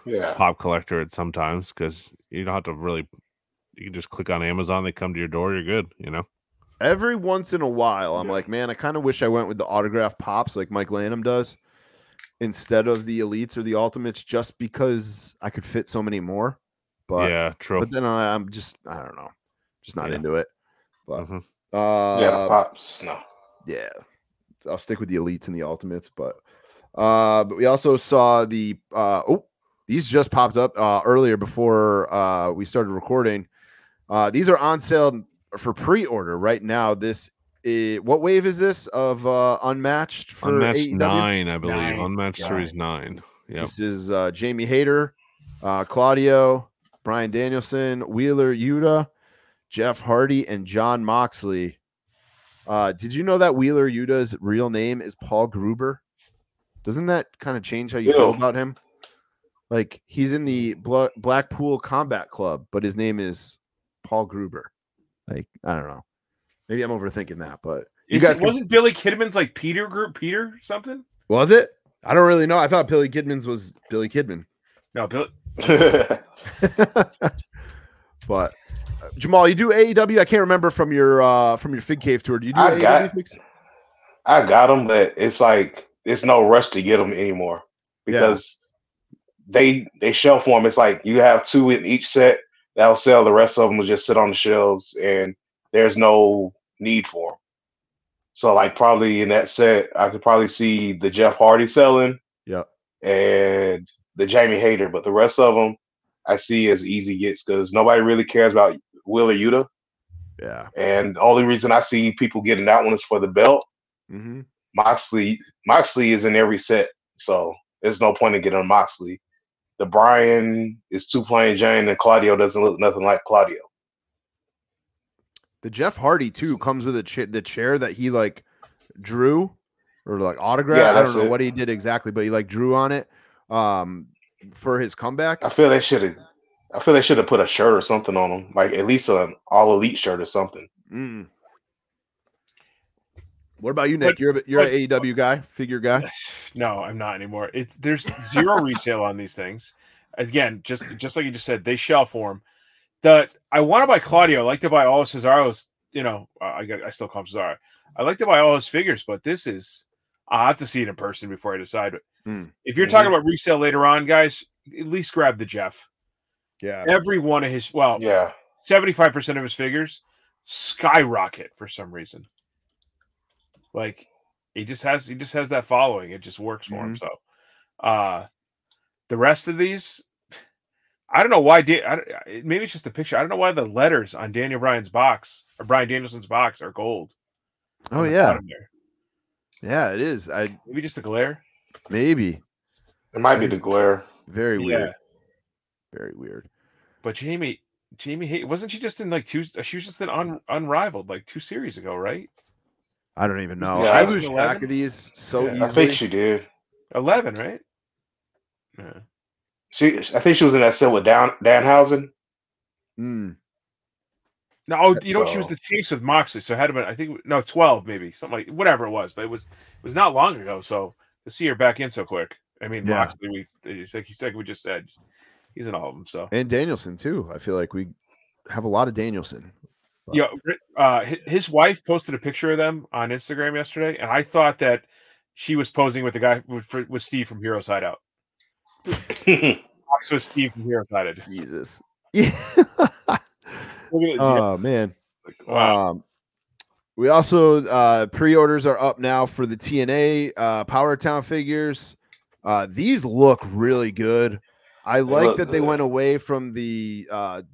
A: pop collector at sometimes because you don't have to really. You can just click on Amazon. They come to your door. You're good.
C: Every once in a while, I'm like, man, I kind of wish I went with the autograph pops like Mike Lanham does instead of the elites or the ultimates, just because I could fit so many more. But
A: yeah, true.
C: But then I'm just, I don't know, just not into it. But
E: the pops, no.
C: Yeah, I'll stick with the elites and the ultimates. But we also saw the these just popped up earlier before we started recording. These are on sale for pre-order right now. This is, what wave is this of Unmatched for
A: Unmatched
C: AEW?
A: 9, I believe. Unmatched Series 9.
C: Yep. This is Jamie Hayter, Claudio, Bryan Danielson, Wheeler Yuta, Jeff Hardy, and Jon Moxley. Did you know that Wheeler Yuta's real name is Paul Gruber? Doesn't that kind of change how you feel about him? Like, he's in the Blackpool Combat Club, but his name is Paul Gruber. Like, I don't know. Maybe I'm overthinking that, but
D: wasn't Billy Kidman's like Peter something?
C: Was it? I don't really know. I thought Billy Kidman's was Billy Kidman.
D: No, Billy.
C: But Jamal, you do AEW? I can't remember from your Fig Cave tour. Do you do AEW?
E: I got them, but it's like it's no rush to get them anymore because they shelf form. It's like you have 2 in each set. That'll sell. The rest of them will just sit on the shelves, and there's no need for them. So, like, probably in that set, I could probably see the Jeff Hardy selling, and the Jamie Hayter, but the rest of them I see as easy gets because nobody really cares about Wheeler Yuta.
C: Yeah,
E: and the only reason I see people getting that one is for the belt.
C: Mm-hmm.
E: Moxley is in every set, so there's no point in getting Moxley. The Bryan is too plain Jane, and Claudio doesn't look nothing like Claudio.
C: The Jeff Hardy too comes with the chair that he like drew or like autographed. I don't know what he did exactly, but he like drew on it for his comeback.
E: I feel they should have put a shirt or something on him, like at least an All Elite shirt or something.
C: Mm. What about you, Nick? You're an AEW guy, figure guy.
D: No, I'm not anymore. There's zero resale on these things. Again, just like you just said, they shell form. I want to buy Claudio. I like to buy all of Cesaro's. I still call him Cesaro. I like to buy all his figures, but this is I have to see it in person before I decide. But if you're talking about resale later on, guys, at least grab the Jeff.
C: Yeah,
D: every one of his 75% of his figures skyrocket for some reason. Like he just has that following. It just works for him. So the rest of these, I don't know why. Maybe it's just the picture. I don't know why the letters on Daniel Bryan's box or Bryan Danielson's box are gold.
C: Oh yeah, yeah, it is.
D: Maybe just the glare.
C: Maybe
E: it might be the glare.
C: Very weird. Very weird.
D: But Jamie, wasn't she just in like 2? She was just in Unrivaled like 2 series ago, right?
C: I don't even know.
E: Yeah,
C: I lose track of these so easily.
E: I think she did.
D: 11, right? Yeah.
E: I think she was in that set with Danhausen.
C: No,
D: she was the chase with Moxley, so it had to been 12 maybe, something like whatever it was, but it was not long ago. So to see her back in so quick, I mean, Moxley, like we just said, he's in all of them. So
C: and Danielson too. I feel like we have a lot of Danielson.
D: Yeah, his wife posted a picture of them on Instagram yesterday, and I thought that she was posing with the guy with Steve from Heroes Hideout. Fox was Steve from Heroes Hideout.
C: Jesus. Yeah. Oh man.
D: Wow.
C: We also pre-orders are up now for the TNA Power Town figures. These look really good. I like that they went away from the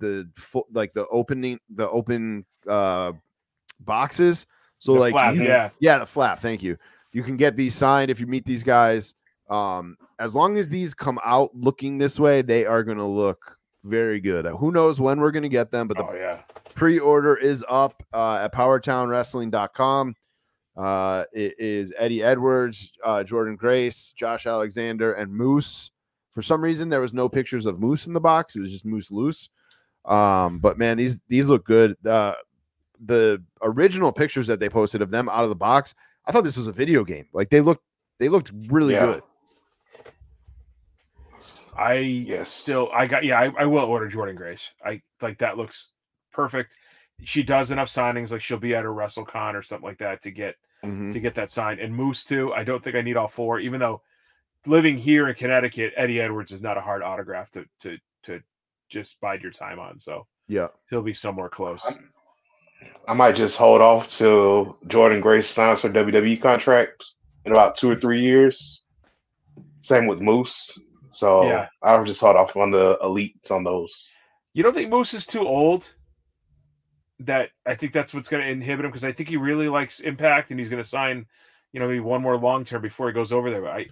C: open boxes. So
D: the flap,
C: the flap. Thank you. You can get these signed if you meet these guys. As long as these come out looking this way, they are going to look very good. Who knows when we're going to get them, but the pre-order is up at PowerTownWrestling.com. It is Eddie Edwards, Jordan Grace, Josh Alexander, and Moose. For some reason, there was no pictures of Moose in the box. It was just Moose loose. But man, these look good. The original pictures that they posted of them out of the box, I thought this was a video game. Like they looked really good.
D: I will order Jordan Grace. I like that looks perfect. She does enough signings, like she'll be at a WrestleCon or something like that to get that signed. And Moose too. I don't think I need all 4, even though living here in Connecticut, Eddie Edwards is not a hard autograph to just bide your time on. So
C: yeah,
D: he'll be somewhere close.
E: I might just hold off till Jordan Grace signs her WWE contract in about 2 or 3 years. Same with Moose. So
D: Yeah.
E: I'll just hold off on the elites on those.
D: You don't think Moose is too old? That I think that's what's going to inhibit him, because I think he really likes Impact and he's going to sign, maybe one more long term before he goes over there. But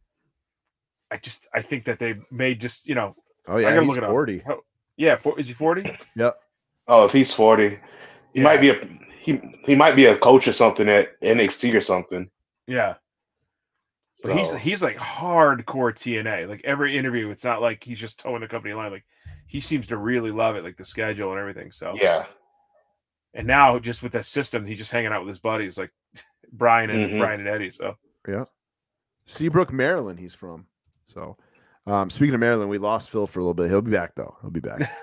D: I think that they may just,
C: Oh yeah, he's 40.
D: Yeah, is he 40?
C: Yep.
E: Oh, if he's 40, he might be he might be a coach or something at NXT or something.
D: Yeah. But he's like hardcore TNA. Like every interview, it's not like he's just towing the company line. Like he seems to really love it, like the schedule and everything. So
E: yeah.
D: And now just with that system, he's just hanging out with his buddies like Brian and Eddie. So
C: yeah. Seabrook, Maryland, he's from. So speaking of Maryland, we lost Phil for a little bit. He'll be back though. He'll be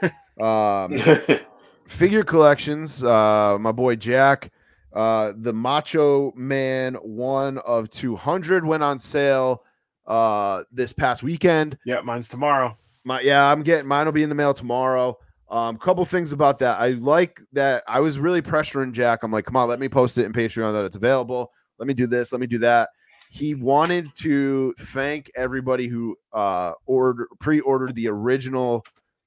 C: back. Figure collections, my boy Jack. The Macho Man 1 of 200 went on sale this past weekend.
D: Yeah, mine's tomorrow.
C: I'm getting mine. Will be in the mail tomorrow. Couple things about that. I like that. I was really pressuring Jack. I'm like, come on, let me post it in Patreon that it's available. Let me do this. Let me do that. He wanted to thank everybody who pre-ordered the original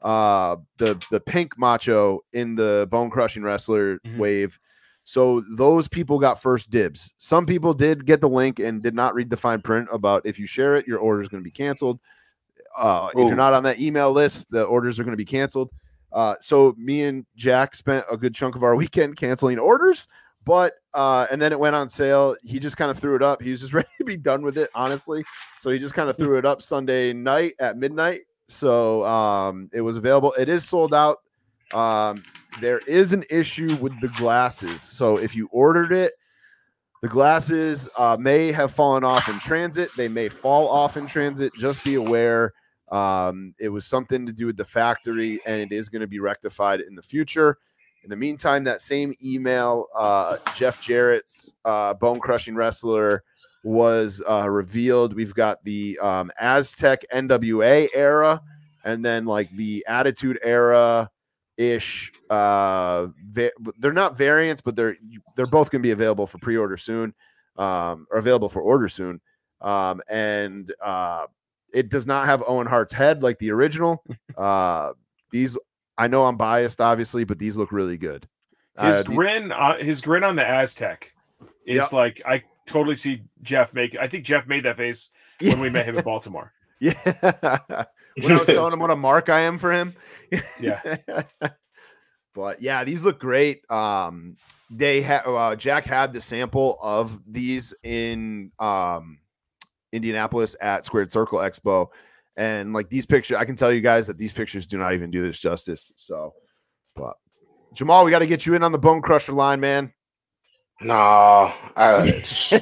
C: the pink Macho in the Bone Crushing Wrestler wave. So those people got first dibs. Some people did get the link and did not read the fine print about if you share it, your order is going to be canceled. If you're not on that email list, the orders are going to be canceled. So me and Jack spent a good chunk of our weekend canceling orders, but and then it went on sale. He just kind of threw it up. He was just ready to be done with it, honestly. So he just kind of threw it up Sunday night at midnight. So it was available. It is sold out. There is an issue with the glasses. So if you ordered it, the glasses may have fallen off in transit. They may fall off in transit. Just be aware. It was something to do with the factory, and it is going to be rectified in the future. In the meantime, that same email, Jeff Jarrett's Bone Crushing Wrestler was revealed. We've got the Aztec NWA era, and then like the Attitude Era ish. They're not variants, but they're both going to be available for pre-order soon, or available for order soon. And it does not have Owen Hart's head like the original. These, I know I'm biased, obviously, but these look really good.
D: His grin on the Aztec is like, I totally see Jeff make. I think Jeff made that face when we met him in Baltimore.
C: Yeah. When I was telling him what a mark I am for him.
D: Yeah.
C: But yeah, these look great. They have Jack had the sample of these in Indianapolis at Squared Circle Expo, and like these pictures, I can tell you guys that these pictures do not even do this justice. So, but Jamal, we got to get you in on the Bone Crusher line, man.
E: No, I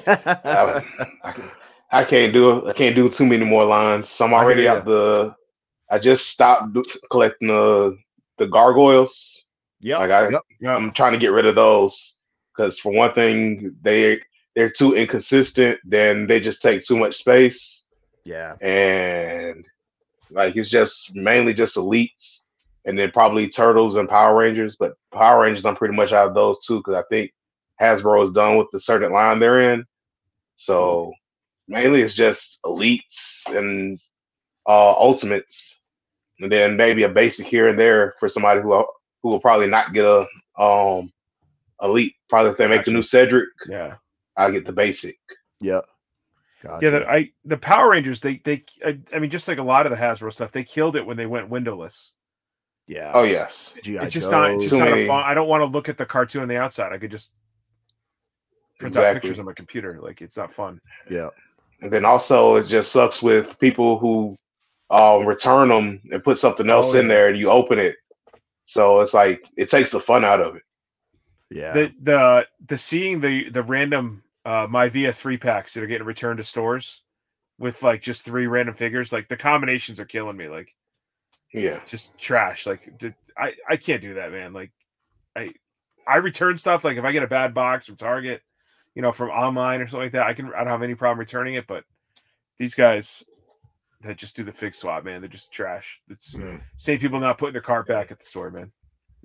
E: can't do it. I can't do too many more lines. So I'm already out I just stopped collecting the gargoyles.
C: Yeah,
E: I'm trying to get rid of those because for one thing, they're too inconsistent. Then they just take too much space.
C: Yeah,
E: and like it's just mainly just elites, and then probably Turtles and Power Rangers. But Power Rangers, I'm pretty much out of those too because I think Hasbro is done with the certain line they're in. So mainly it's just elites and ultimates, and then maybe a basic here and there for somebody who will probably not get a elite. Probably if they make a new Cedric, I'll get the basic.
C: Yeah.
D: Gotcha. Yeah, the Power Rangers, I mean, just like a lot of the Hasbro stuff, they killed it when they went windowless.
C: Yeah.
E: Oh yes.
D: It's just not a fun. I don't want to look at the cartoon on the outside. I could just print out pictures on my computer. Like it's not fun.
C: Yeah.
E: And then also it just sucks with people who return them and put something else in there and you open it. So it's like it takes the fun out of it.
C: Yeah.
D: The seeing the random My Via 3-packs that are getting returned to stores with like just 3 random figures. Like the combinations are killing me. Like,
E: Yeah.
D: just trash. Like I can't do that, man. Like I return stuff. Like if I get a bad box from Target, from online or something like that, I don't have any problem returning it. But these guys that just do the fig swap, man, they're just trash. It's same people not putting their cart back at the store, man.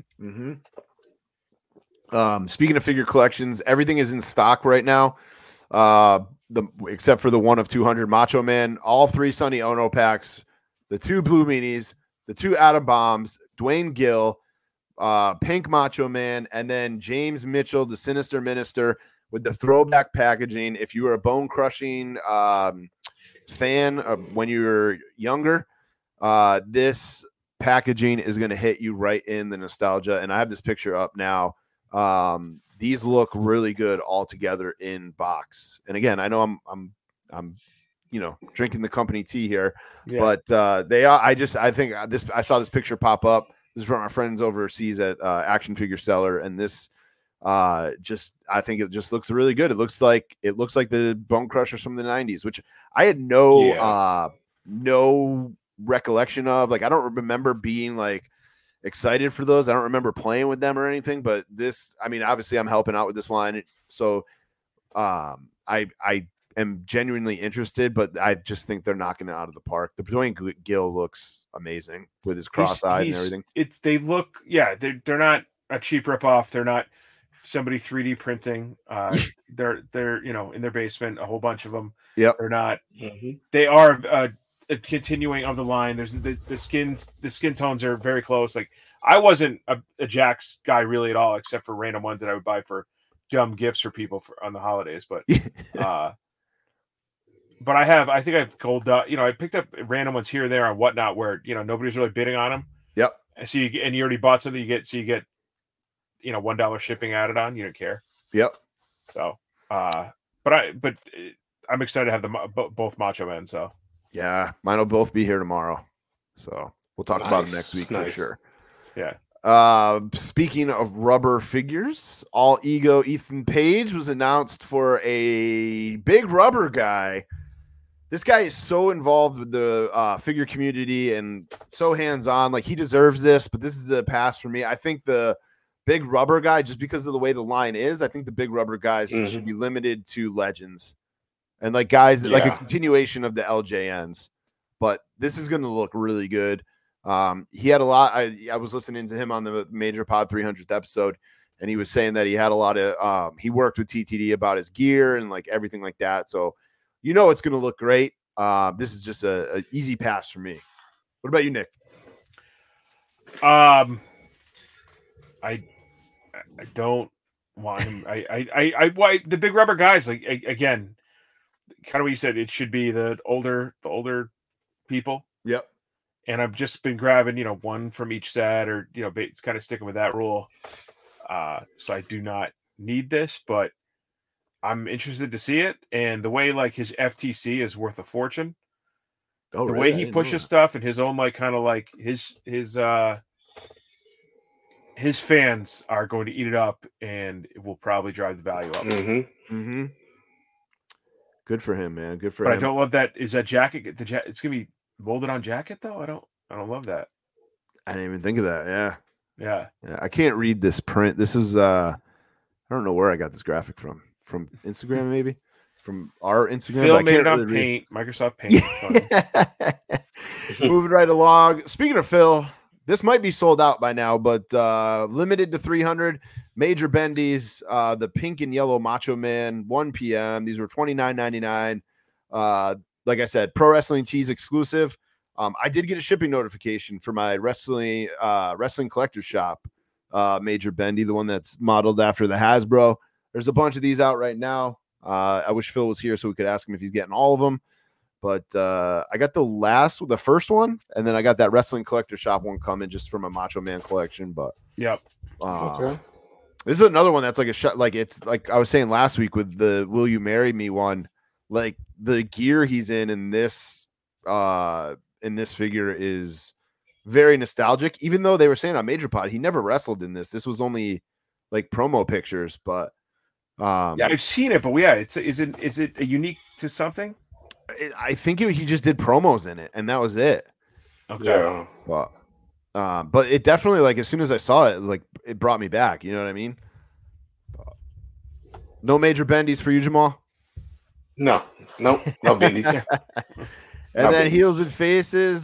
C: Speaking of figure collections, everything is in stock right now. Except for the 1 of 200 Macho Man, all 3 Sonny Ono packs, the 2 Blue Meanies, the 2 Atom Bombs, Dwayne Gill, Pink Macho Man, and then James Mitchell, the Sinister Minister, with the throwback packaging. If you were a bone crushing fan when you were younger, this packaging is going to hit you right in the nostalgia. And I have this picture up now. These look really good all together in box. And again, I know I'm drinking the company tea here, but they are. I saw this picture pop up. This is from our friends overseas at Action Figure Seller, and this I think it just looks really good. It looks like the Bone Crushers from the 90s, which I had no recollection of. Like I don't remember being like excited for those. I don't remember playing with them or anything, but this, I mean, obviously I'm helping out with this line. So I am genuinely interested, but I just think they're knocking it out of the park. The Dwayne Gill looks amazing with his cross-eyed and everything.
D: They're not a cheap ripoff. They're not somebody 3D printing. They're in their basement, a whole bunch of them.
C: Yep.
D: They're not. They are a continuing of the line. There's the skin tones are very close. Like I wasn't a Jax guy really at all, except for random ones that I would buy for dumb gifts for people on the holidays. But but I think I've gold. I picked up random ones here and there on Whatnot where nobody's really bidding on them.
C: Yep.
D: And so you already bought something. You get $1 shipping added on. You don't care.
C: Yep.
D: So but I'm excited to have both Macho Men. So.
C: Yeah, mine will both be here tomorrow. So we'll talk about them next week for sure.
D: Yeah.
C: Speaking of rubber figures, All Ego Ethan Page was announced for a big rubber guy. This guy is so involved with the figure community and so hands-on. Like he deserves this, but this is a pass for me. I think the big rubber guy, just because of the way the line is, I think the big rubber guys should be limited to legends. And like guys, like a continuation of the LJNs, but this is going to look really good. He had a lot. I was listening to him on the Major Pod 300th episode, and he was saying that he had a lot of. He worked with TTD about his gear and like everything like that. So, it's going to look great. This is just a easy pass for me. What about you, Nick?
D: I don't want him. I the big rubber guys like again. Kind of what you said, it should be the older people.
C: Yep.
D: And I've just been grabbing, one from each set or, kind of sticking with that rule. So I do not need this, but I'm interested to see it. And the way like his FTC is worth a fortune.
C: Oh,
D: the
C: really?
D: way he pushes stuff and his own, like, kind of like his fans are going to eat it up and it will probably drive the value up.
C: Mm-hmm. Good for him, man. Good for him.
D: But I don't love that. Is that jacket? It's gonna be molded on jacket though. I don't love that.
C: I didn't even think of that.
D: Yeah.
C: I can't read this print. This is I don't know where I got this graphic from Instagram, maybe from our Instagram.
D: Phil made it on Paint, Microsoft Paint.
C: Moving right along. Speaking of Phil, this might be sold out by now, but limited to 300. Major Bendy's, the pink and yellow Macho Man, 1 p.m. These were $29.99. Like I said, Pro Wrestling Tees exclusive. I did get a shipping notification for my wrestling collector shop, Major Bendy, the one that's modeled after the Hasbro. There's a bunch of these out right now. I wish Phil was here so we could ask him if he's getting all of them. But I got the first one, and then I got that wrestling collector shop one coming just from a Macho Man collection. But
D: yep.
C: Okay. This is another one that's like a shot. Like it's like I was saying last week with the "Will You Marry Me" one. Like the gear he's in this figure is very nostalgic. Even though they were saying on Major Pod he never wrestled in this. This was only like promo pictures. But
D: yeah, I've seen it. But yeah, is it a unique to something?
C: I think he just did promos in it, and that was it.
D: Okay.
E: Yeah.
C: But it definitely, like, as soon as I saw it, like, it brought me back. You know what I mean? No major bendies for you, Jamal?
E: No bendies.
C: And then Heels and Faces,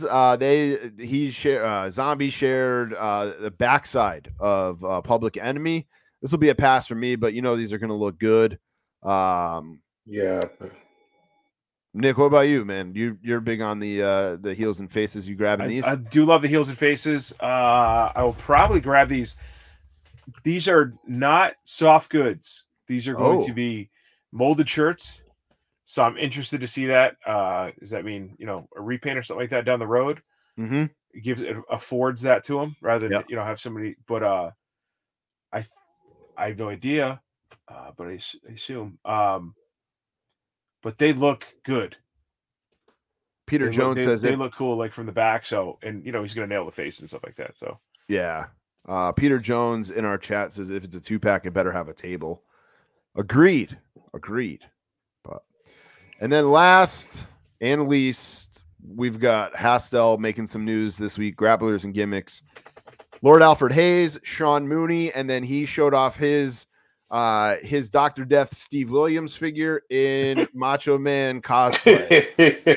C: Zombie shared the backside of Public Enemy. This will be a pass for me, but these are going to look good.
E: Yeah.
C: Nick, what about you, man? You're big on the Heels and Faces. You grabbing these?
D: I do love the Heels and Faces. I will probably grab these. These are not soft goods. These are going to be molded shirts. So I'm interested to see that. Does that mean a repaint or something like that down the road?
C: Mm-hmm.
D: It affords that to them rather than have somebody. But I have no idea. But I assume. But they look good.
C: Peter Jones says
D: they look cool, like from the back. So, and he's gonna nail the face and stuff like that. So
C: yeah. Peter Jones in our chat says if it's a 2-pack, it better have a table. Agreed. And then last and least, we've got Hastel making some news this week. Grapplers and Gimmicks. Lord Alfred Hayes, Sean Mooney, and then he showed off his Dr. Death Steve Williams figure in Macho Man cosplay.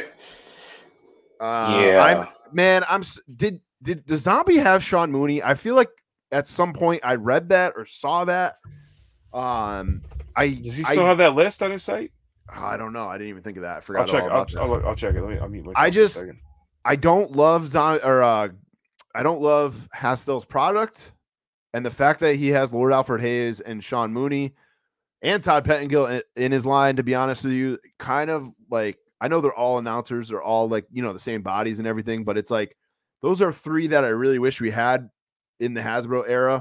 C: Did the Zombie have Sean Mooney? I feel like at some point I read that or saw that.
D: Does he still have that list on his site?
C: I don't know. I didn't even think of that. I forgot
D: I'll check it. I'll meet with you.
C: I don't love I don't love Hastel's product, and the fact that he has Lord Alfred Hayes and Sean Mooney and Todd Pettengill in his line, to be honest with you, kind of like, I know they're all announcers, they're all like, the same bodies and everything, but it's like, those are 3 that I really wish we had in the Hasbro era.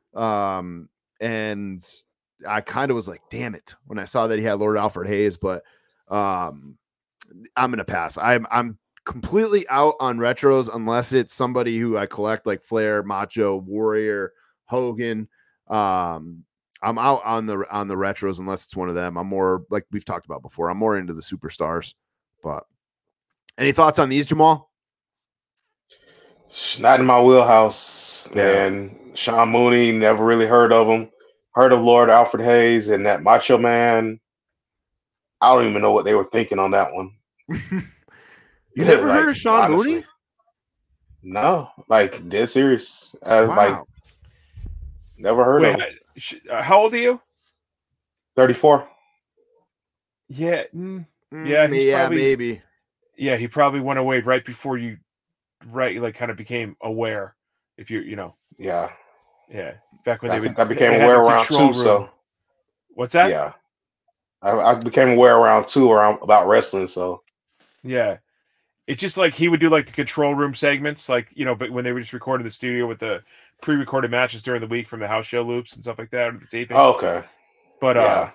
C: And I kind of was like, damn it, when I saw that he had Lord Alfred Hayes, but I'm going to pass. I'm completely out on retros unless it's somebody who I collect, like Flair, Macho, Warrior, Hogan. I'm out on the retros unless it's one of them. I'm more, like we've talked about before, I'm more into the superstars. But any thoughts on these, Jamal?
E: Not in my wheelhouse.
C: Yeah.
E: And Sean Mooney, never really heard of him. Heard of Lord Alfred Hayes and that Macho Man. I don't even know what they were thinking on that one.
C: You never heard of Sean
E: honestly,
C: Mooney?
E: No, like dead serious.
C: Wow.
E: Like never heard of him.
D: How old are you?
E: 34.
D: Yeah.
C: Maybe.
D: Yeah, he probably went away right before you, like kind of became aware. If you
E: Yeah.
D: Back when
E: I became aware around 2. So
D: what's that?
E: Yeah, I became aware around 2 about wrestling. So
D: yeah, it's just like he would do like the control room segments, like but when they were just recording the studio with the pre-recorded matches during the week from the house show loops and stuff like that, or the tapings.
E: Oh, okay.
D: But
E: yeah.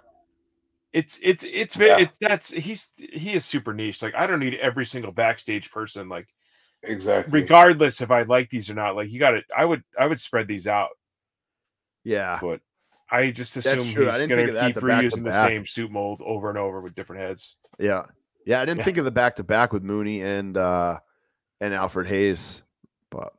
D: It's very he is super niche. Like I don't need every single backstage person, like
E: exactly,
D: regardless if I like these or not. Like you got it. I would spread these out.
C: Yeah,
D: but I just assume he's going to keep reusing the same suit mold over and over with different heads.
C: Yeah. I didn't think of the back to back with Mooney and Alfred Hayes, but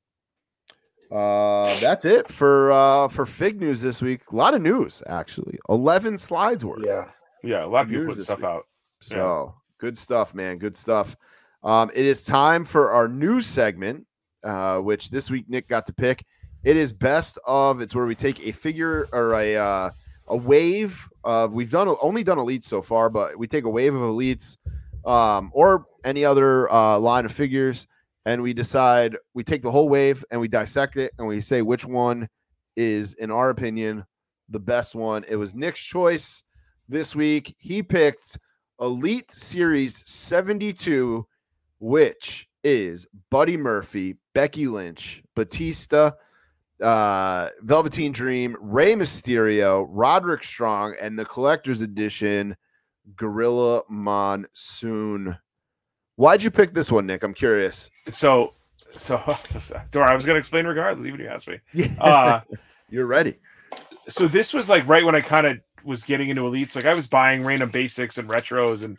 C: that's it for Fig News this week. A lot of news, actually. 11 slides worth.
E: Yeah.
D: A lot of people putting stuff out.
C: So good stuff, man. Good stuff. It is time for our news segment, which this week Nick got to pick. It is best of. It's where we take a figure or a wave of. We've only done elites so far, but we take a wave of elites or any other line of figures, and we decide. We take the whole wave and we dissect it, and we say which one is, in our opinion, the best one. It was Nick's choice this week. He picked Elite Series 72, which is Buddy Murphy, Becky Lynch, Batista, Velveteen Dream, Rey Mysterio, Roderick Strong, and the collector's edition, Gorilla Monsoon. Why'd you pick this one, Nick? I'm curious.
D: So Dora, I was going to explain regardless, even if you asked me.
C: Yeah. You're ready.
D: So this was like right when I kind of was getting into elites. Like I was buying random basics and retros and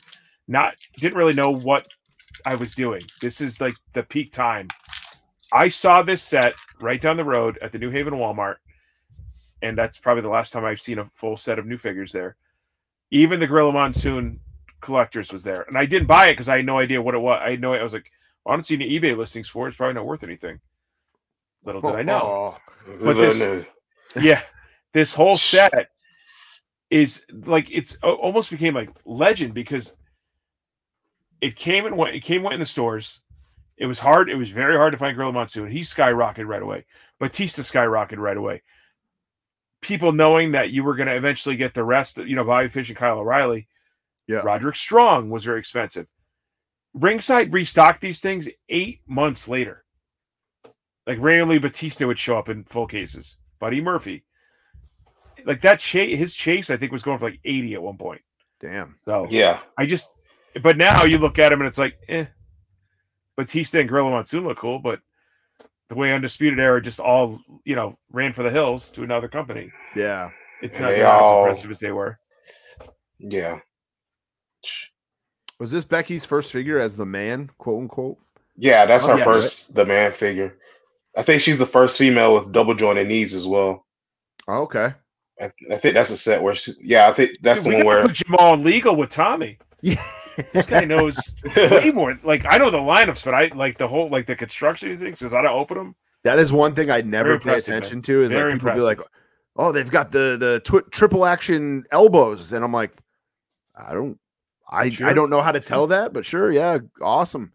D: didn't really know what I was doing. This is like the peak time. I saw this set right down the road at the New Haven Walmart, and that's probably the last time I've seen a full set of new figures there. Even the Gorilla Monsoon collectors was there, and I didn't buy it because I had no idea what it was. I was like, well, I don't see any eBay listings for it. It's probably not worth anything. Little did I know. But this whole set is like, it's almost became like legend because it came and went. It came and went in the stores. It was hard. It was very hard to find Gorilla Monsoon. He skyrocketed right away. Batista skyrocketed right away. People knowing that you were going to eventually get the rest, Bobby Fish and Kyle O'Reilly.
C: Yeah.
D: Roderick Strong was very expensive. Ringside restocked these things 8 months later. Like randomly Batista would show up in full cases. Buddy Murphy. Like that his chase, I think, was going for like 80 at one point.
C: Damn.
D: So
E: yeah.
D: But now you look at him and it's like, Batista and Gorilla Monsoon look cool, but the way Undisputed Era just all, ran for the hills to another company.
C: Yeah.
D: It's not as impressive as they were.
E: Yeah.
C: Was this Becky's first figure as the man, quote unquote?
E: Yeah, that's her
D: yes.
E: first, the man figure. I think she's the first female with double jointed knees as well.
C: Oh, okay.
E: I think that's a set where I think that's the one where
D: put Jamal legal with Tommy.
C: Yeah.
D: This guy knows way more. Like, I know the lineups, but I like the whole, like the construction things, because I don't open them.
C: That is one thing I never pay attention to is like people be like, oh, they've got the triple action elbows. And I'm like, I don't know how to tell that, but sure. Yeah. Awesome.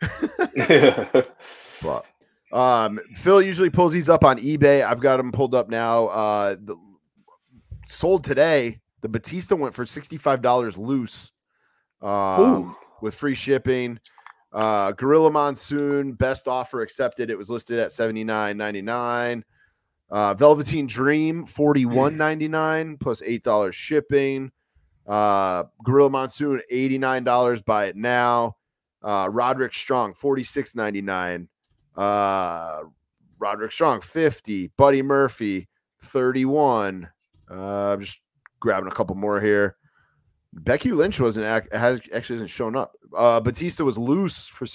C: But Phil usually pulls these up on eBay. I've got them pulled up now. Sold today. The Batista went for $65 loose. With free shipping. Gorilla Monsoon, best offer accepted. It was listed at $79.99. Velveteen Dream, $41.99 plus $8 shipping. Gorilla Monsoon, $89. Buy it now. Roderick Strong, $46.99. Roderick Strong, $50. Buddy Murphy, $31. I'm just grabbing a couple more here. Becky Lynch actually hasn't shown up. Batista was loose for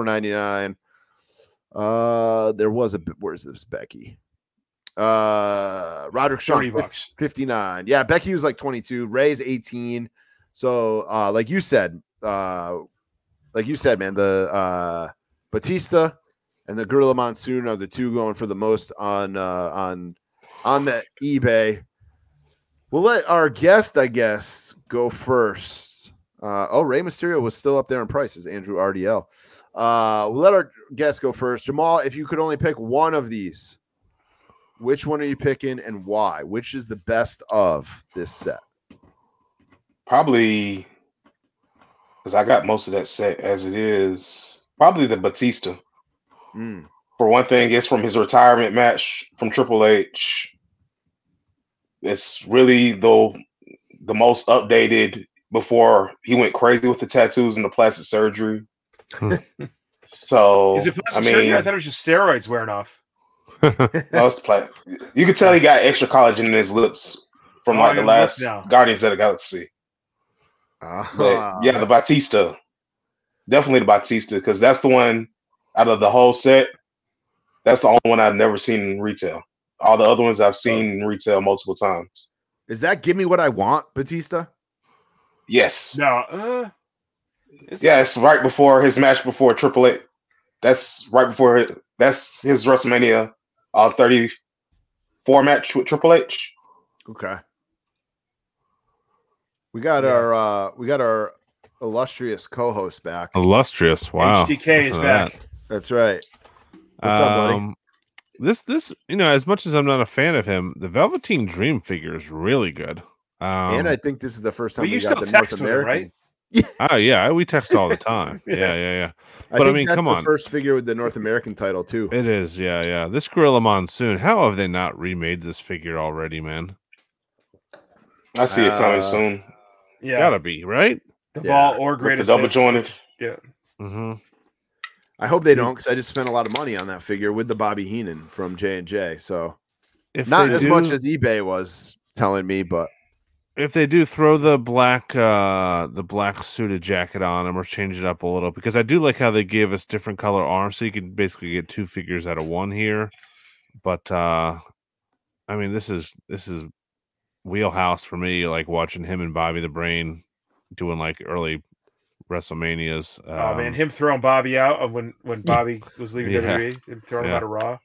C: $64.99. There was a bit. Where's this Becky? Roderick Strong, $50, $59. Yeah, Becky was like 22. Ray's 18. So, like you said, man, the Batista and the Gorilla Monsoon are the two going for the most on the eBay. We'll let our guest, I guess, go first. Rey Mysterio was still up there in prices. Andrew RDL. We'll let our guest go first. Jamal, if you could only pick one of these, which one are you picking and why? Which is the best of this set?
E: Probably, because I got most of that set as it is, probably the Batista. For one thing, it's from his retirement match from Triple H. It's really the most updated before he went crazy with the tattoos and the plastic surgery. So
D: is it plastic surgery? I thought it was just steroids wearing off.
E: No, it's the plastic. You can tell he got extra collagen in his lips from the last Guardians of the Galaxy. But yeah, the Batista, definitely the Batista, because that's the one out of the whole set. That's the only one I've never seen in retail. All the other ones I've seen in retail multiple times.
C: Is that Give Me What I Want, Batista?
E: Yes.
D: No.
E: It's right before his match before Triple H. That's right before that's his WrestleMania 34 match with Triple H.
C: Okay. We got our illustrious co-host back.
A: Illustrious, wow.
D: HDK is back.
C: That's right. What's up, buddy?
A: This, as much as I'm not a fan of him, the Velveteen Dream figure is really good.
C: And I think this is the first time
D: we got the North American, right?
A: Oh yeah, we text all the time. Yeah. But I mean,
C: that's
A: come on,
C: the first figure with the North American title too.
A: It is, yeah. This Gorilla Monsoon. How have they not remade this figure already, man?
E: I see it coming soon.
D: Yeah,
A: gotta be right.
D: The vault or greatest
E: double jointed.
D: Yeah.
A: Mm-hmm.
C: I hope they don't, because I just spent a lot of money on that figure with the Bobby Heenan from J&J. So not as much as eBay was telling me, but
A: If they do, throw the black suited jacket on them or change it up a little, because I do like how they gave us different color arms, so you can basically get 2 figures out of one here. But I mean, this is wheelhouse for me. Like watching him and Bobby the Brain doing like early WrestleManias.
D: Oh man, him throwing Bobby out of when Bobby was leaving WWE, him throwing him out of Raw.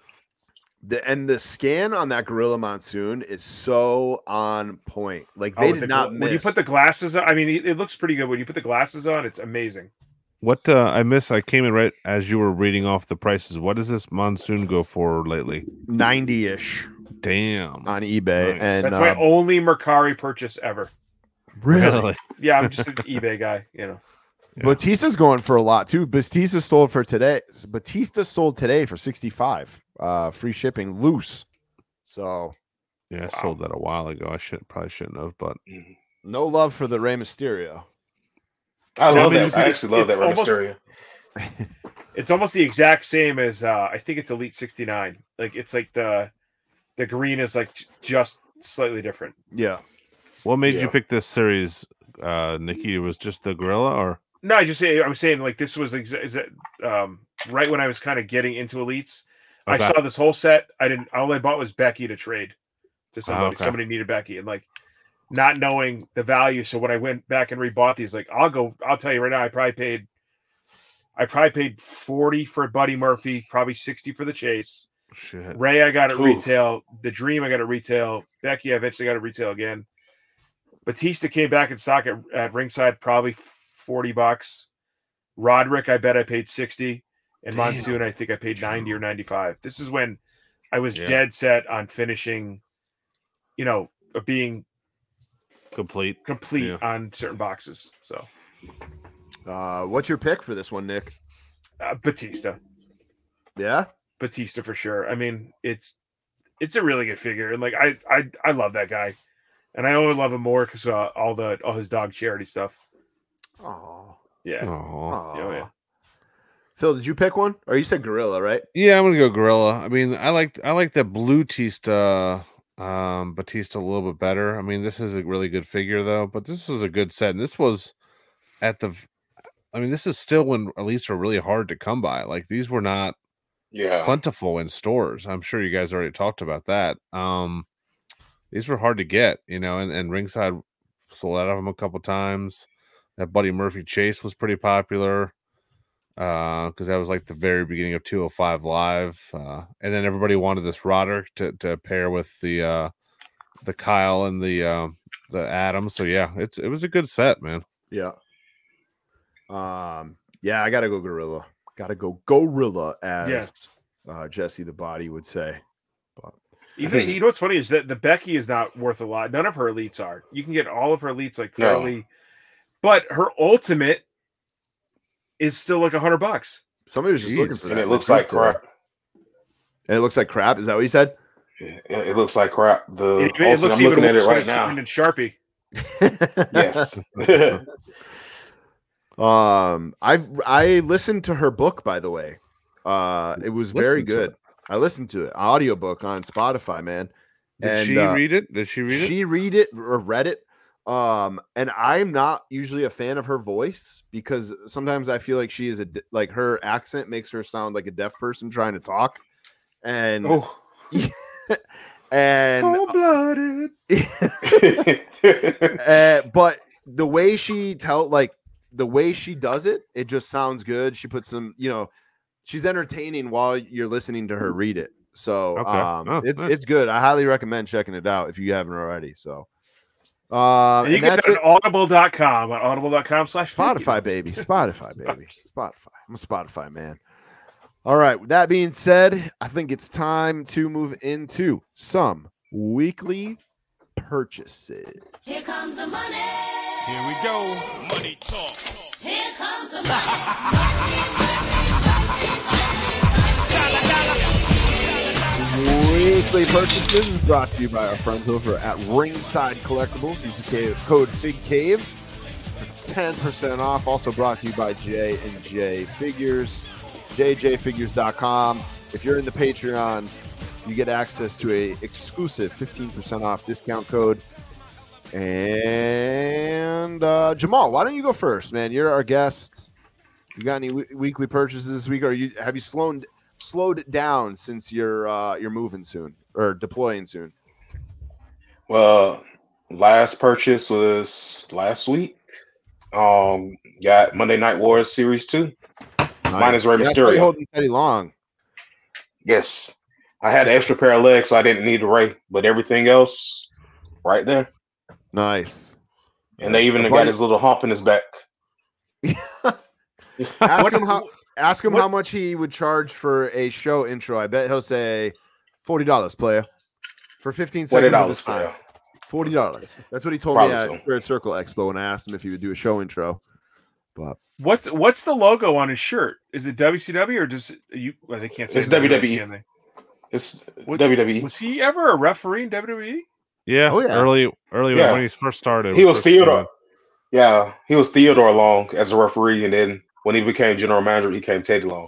C: The scan on that Gorilla Monsoon is so on point. Like they did not miss.
D: When you put the glasses on, I mean, it looks pretty good. When you put the glasses on, it's amazing.
A: What I missed, I came in right as you were reading off the prices. What does this Monsoon go for lately?
C: 90-ish.
A: Damn.
C: On eBay.
A: Nice.
C: And
D: that's my only Mercari purchase ever.
C: Really?
D: Yeah, I'm just an eBay guy, you know.
A: Yeah.
C: Batista's going for a lot too. Batista sold today for 65. Free shipping loose. So
A: yeah, I sold that a while ago. I probably shouldn't have, but
C: no love for the Rey Mysterio.
E: I love that. I actually love that Rey Mysterio.
D: It's almost the exact same as I think it's Elite 69. Like it's like the green is like just slightly different.
C: Yeah.
A: What made you pick this series, Nikki? It was just the Gorilla, or
D: no? I was saying like this was right when I was kind of getting into Elites. Okay. I saw this whole set. All I bought was Becky to trade to somebody.
A: Okay.
D: Somebody needed Becky, and like not knowing the value. So when I went back and rebought these, like I'll tell you right now, I probably paid 40 for Buddy Murphy, probably 60 for the Chase.
A: Shit.
D: Ray, I got at retail. The Dream, I got at retail. Becky, I eventually got at retail again. Batista came back in stock at ringside, probably $40. Roderick, I bet I paid 60. And Monsoon, I think I paid 90 or 95. This is when I was dead set on finishing, being
A: complete
D: on certain boxes. So,
C: what's your pick for this one, Nick?
D: Batista.
C: Yeah,
D: Batista for sure. I mean, it's a really good figure, and like I love that guy, and I only love him more because all his dog charity stuff.
C: Oh
D: yeah.
C: Yeah. Phil, did you pick one? Or you said Gorilla, right?
A: Yeah, I'm gonna go Gorilla. I mean, I like the blue Batista a little bit better. I mean, this is a really good figure though, but this was a good set, and this was this is still when Elites were really hard to come by. Like these were not plentiful in stores. I'm sure you guys already talked about that. These were hard to get, and ringside sold out of them a couple times. That Buddy Murphy Chase was pretty popular. Because that was like the very beginning of 205 Live, and then everybody wanted this Roderick to pair with the Kyle and the Adam. So yeah, it was a good set, man.
C: Yeah. I gotta go Gorilla. Gotta go Gorilla, as Jesse the Body would say. But
D: you know what's funny is that the Becky is not worth a lot. None of her Elites are. You can get all of her Elites like fairly, but her Ultimate is still like $100.
C: Somebody was just looking for that.
E: And it looks like crap.
C: And it looks like crap. Is that what you said?
E: It looks like crap.
D: It looks
E: I'm looking at it right
D: it's
E: now.
D: In Sharpie.
E: Yes.
C: I listened to her book, by the way. It was very good. I listened to it. Audiobook on Spotify, man.
A: Did she read it? Did she read it?
C: She read it or read it. And I'm not usually a fan of her voice because sometimes I feel like she is like her accent makes her sound like a deaf person trying to talk. And and
D: cold-blooded.
C: But the way she does it, it just sounds good. She puts some, she's entertaining while you're listening to her read it. So it's good. I highly recommend checking it out if you haven't already. So
D: and you can get it on audible.com on audible.com/Spotify,
C: baby. Spotify, baby. Spotify. I'm a Spotify man. All right. With that being said, I think it's time to move into some weekly purchases.
F: Here comes the money.
G: Here we go. Money talk.
F: Here comes the money.
C: Weekly purchases is brought to you by our friends over at Ringside Collectibles. Use the code FIGCAVE for 10% off. Also brought to you by J&J Figures, jjfigures.com. If you're in the Patreon, you get access to a exclusive 15% off discount code. And Jamal, why don't you go first, man? You're our guest. You got any weekly purchases this week, or have you slowed it down since you're moving soon or deploying soon?
E: Well, last purchase was last week. Got Monday Night Wars Series 2. Mine is Rey
C: That's why you're
E: Mysterio.
C: holding Teddy Long.
E: Yes. I had an extra pair of legs, so I didn't need the Ray, but everything else right there.
C: Nice.
E: And they even
C: A
E: got
C: buddy-
E: his little hump in his back.
C: Ask him how much he would charge for a show intro. I bet he'll say $40, player, for 15 seconds of his
E: $40
C: time.
E: player.
C: $40. That's what he told
E: Probably
C: me at
E: so.
C: Spirit Circle Expo when I asked him if he would do a show intro. But
D: What's the logo on his shirt? Is it WCW or just you? Well, they can't say
E: It's
D: that,
E: WWE.
D: can they?
E: It's
D: What-
E: WWE.
D: Was he ever a referee in WWE?
A: Yeah,
C: Oh, yeah.
A: early
E: Yeah.
A: when he first started.
E: He was
A: first
E: Theodore. Yeah, he was Theodore Long as a referee, and then when he became general manager, he became Teddy Long.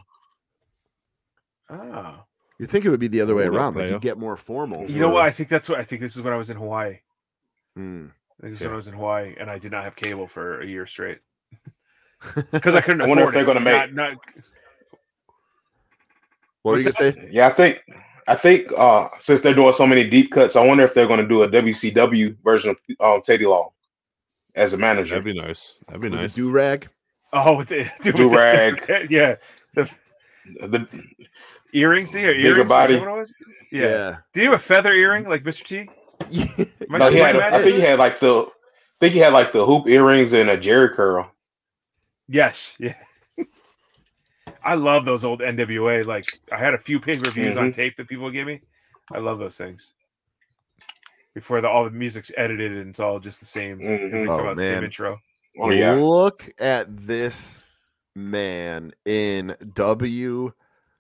D: Oh,
C: you'd think it would be the other way
A: Hold up,
C: around. Like
A: player.
C: you get more formal.
D: you know what? I think this is when I was in Hawaii.
C: Hmm.
D: I think this is
A: Yeah.
D: when I was in Hawaii, and I did not have cable for a year straight because I couldn't
E: I wonder if
D: afford
E: they're
D: it.
E: gonna make-
D: Not-
C: What were you
D: What's
C: gonna say?
E: Yeah, I think since they're doing so many deep cuts, I wonder if they're going to do a WCW version of Teddy Long as a manager.
A: That'd be nice. That'd be
C: With
A: nice.
C: the do rag.
D: oh, with the
E: Do-rag.
D: yeah,
E: The
D: earrings. Yeah,
E: Bigger
D: earrings.
E: body.
D: Is that what it was? Yeah.
C: Yeah.
D: Do you have a feather earring like Mr. T? Am I
E: no,
D: just
E: he had,
D: playing
E: I
D: magic?
E: think he had like the hoop earrings and a Jerry curl.
D: Yes. Yeah. I love those old NWA. Like I had a few pay-per-views on tape that people gave me. I love those things. Before all the music's edited and it's all just the same.
E: Mhm.
D: Everything
C: Oh,
D: about the same
C: man.
D: intro.
E: Oh yeah,
C: Look at this man in WCW.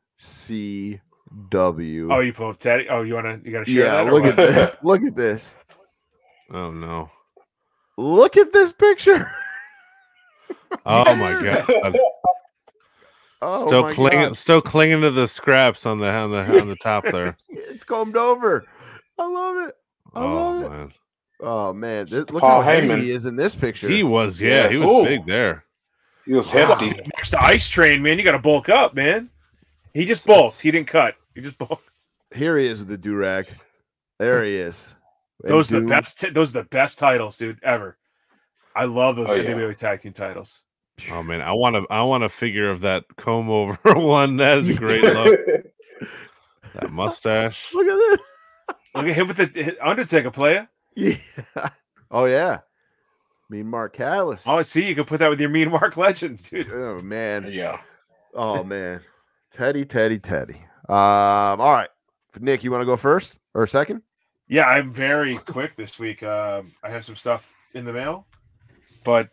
D: Oh, you pull up Teddy. Oh, you gotta share
C: Yeah,
D: that? or
C: look at
D: what?
C: this. Look at this.
A: Oh no.
C: Look at this picture.
A: Oh my god.
C: Oh
A: still
C: my
A: clinging,
C: God.
A: still clinging to the scraps on the top there.
C: It's combed over. I love it. I
A: Oh
C: love it.
A: man,
C: Oh man, look
E: Paul
C: how heavy
E: Heyman.
C: he is in this picture.
A: he was he
E: Yeah.
A: was
E: Ooh.
A: big there.
E: he was
C: Wow.
E: hefty.
D: Next to Ice Train, man, you got to bulk up, man. He just bulked. He didn't cut. He just bulked.
C: Here he is with the do rag. There he is.
D: Those are
C: And
D: the best. Those are the best titles, dude, ever. I love those
E: Oh, yeah.
D: NWA tag team titles.
A: Oh man, I want a figure of that comb over one. That is a great look. That mustache.
C: Look at this.
D: Look at him with the Undertaker player.
C: Yeah. Oh yeah. Mean Mark Callis.
D: Oh, I see. You can put that with your Mean Mark Legends, dude.
C: Oh man.
E: Yeah.
C: Oh man. Teddy. All right. Nick, you want to go first or second?
D: Yeah, I'm very quick this week. I have some stuff in the mail, but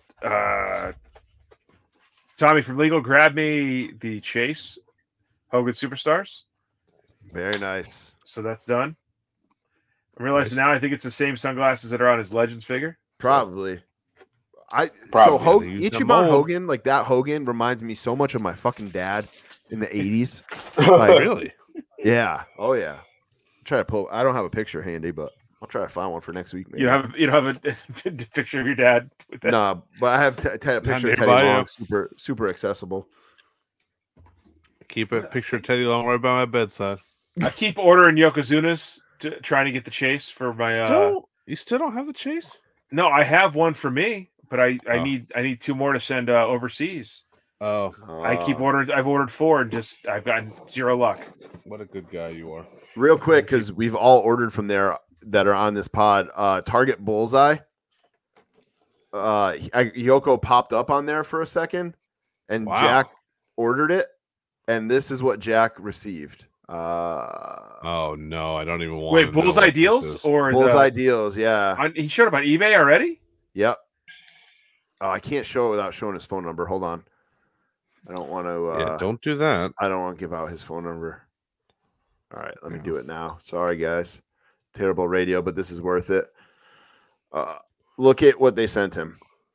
D: Tommy from Legal grabbed me the Chase Hogan Superstars,
C: Very nice.
D: so that's done. I'm realizing now I think it's the same sunglasses that are on his Legends figure.
C: Probably. So
E: Probably.
A: They used them
C: Ichiban
A: old.
C: Hogan, like that Hogan reminds me so much of my fucking dad in the 80s.
A: Really?
C: Yeah. Oh yeah. Try to pull. I don't have a picture handy, but I'll try to find one for next week. Maybe.
D: You don't have a picture of your dad with that.
C: No, but I have a picture of Teddy
A: nearby,
C: Long,
A: yeah.
C: super accessible.
A: Keep it. Picture of Teddy Long right by my bedside.
D: I keep ordering Yokozunas, trying to get the Chase for my.
A: You still don't have the Chase?
D: No, I have one for me, but I
A: Oh.
D: need two more to send overseas.
A: Oh,
D: I keep ordering. I've ordered 4 and I've gotten 0 luck.
A: what a good guy you are.
C: Real quick, because we've all ordered from there that are on this pod. Target Bullseye. Yoko popped up on there for a second, and
A: Wow.
C: Jack ordered it, and this is what Jack received.
A: Oh no, I don't even want.
D: Wait, Bullseye Deals or
C: Bullseye Deals, yeah.
D: he showed up on eBay already?
C: Yep. Oh, I can't show it without showing his phone number. Hold on. I don't want to.
A: Yeah, don't do that.
C: I don't want to give out his phone number. All right, let me do it now. Sorry, guys. Terrible radio, but this is worth it. Look at what they sent him.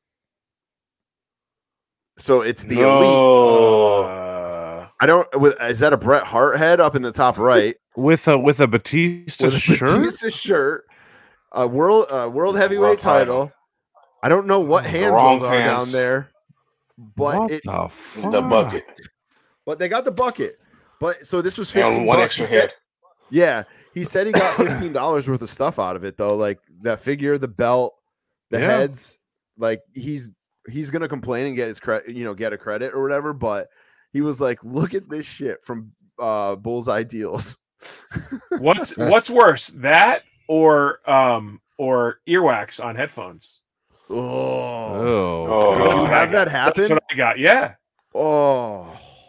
C: So it's the Elite.
E: No.
C: I don't. Is that a Bret Hart head up in the top right
A: With a Batista
C: with a
A: shirt.
C: Batista shirt? world heavyweight
E: World
C: title. I don't know what hands
E: wrong
C: those are down
E: hands.
C: there, but
A: What
C: it,
A: the fuck?
E: The bucket.
C: but they got the bucket. But so this was
E: And
C: $15.
E: one
C: He
E: extra
C: said-
E: head.
C: Yeah, he said he got $15 worth of stuff out of it though, like that figure, the belt, the
A: Yeah.
C: heads. Like he's gonna complain and get his credit, get a credit or whatever. But he was like, "Look at this shit from Bullseye Deals."
D: What's worse, that or earwax on headphones?
C: Oh,
A: Oh,
E: Oh.
C: did you
E: God.
C: have that
D: That's
C: happen?
D: what I got. Yeah.
C: Oh,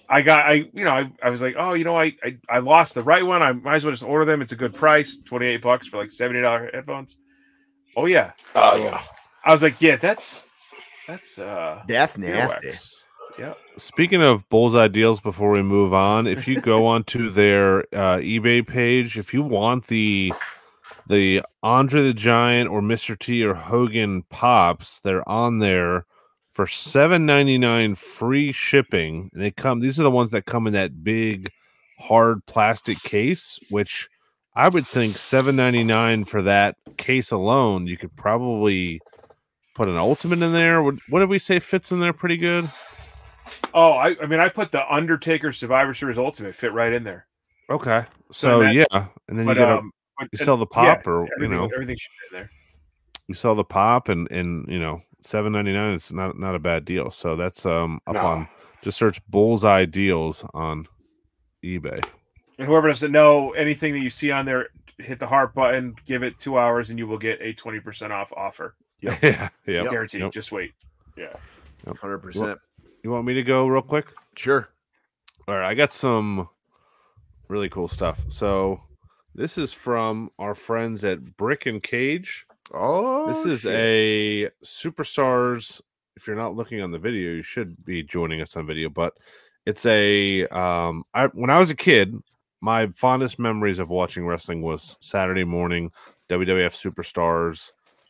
D: I was like, I lost the right one. I might as well just order them. It's a good price, $28 for like $70 headphones. Oh yeah.
E: Oh yeah.
D: I was like, yeah, that's
C: that's nasty.
D: earwax. Yeah.
A: Speaking of Bullseye Deals, before we move on, if you go onto their eBay page, if you want the Andre the Giant or Mr. T or Hogan pops, they're on there for $7.99 free shipping. And these are the ones that come in that big hard plastic case, which I would think $7.99 for that case alone. You could probably put an Ultimate in there. What did we say fits in there pretty good?
D: Oh, I put the Undertaker Survivor Series Ultimate fit right in there.
A: Okay,
D: So
A: so
D: that's-
A: yeah, and then
D: But
A: you sell the pop, or
D: everything should fit in there.
A: you sell the pop, and $7.99. It's not a bad deal. So that's up
E: No.
A: on. Just search Bullseye Deals on eBay.
D: And whoever doesn't know anything that you see on there, hit the heart button, give it 2 hours, and you will get a 20% off offer.
C: Yep.
A: Yeah,
C: Yep.
D: Guaranteed.
A: Yep.
D: Just wait. Yeah.
C: 100%.
A: You want me to go real quick?
C: Sure.
A: All right, I got some really cool stuff. So this is from our friends at Brick and Cage.
C: Oh,
A: This is
C: shit.
A: a Superstars. If you're not looking on the video, you should be joining us on video. But it's a when I was a kid, my fondest memories of watching wrestling was Saturday morning WWF Superstars.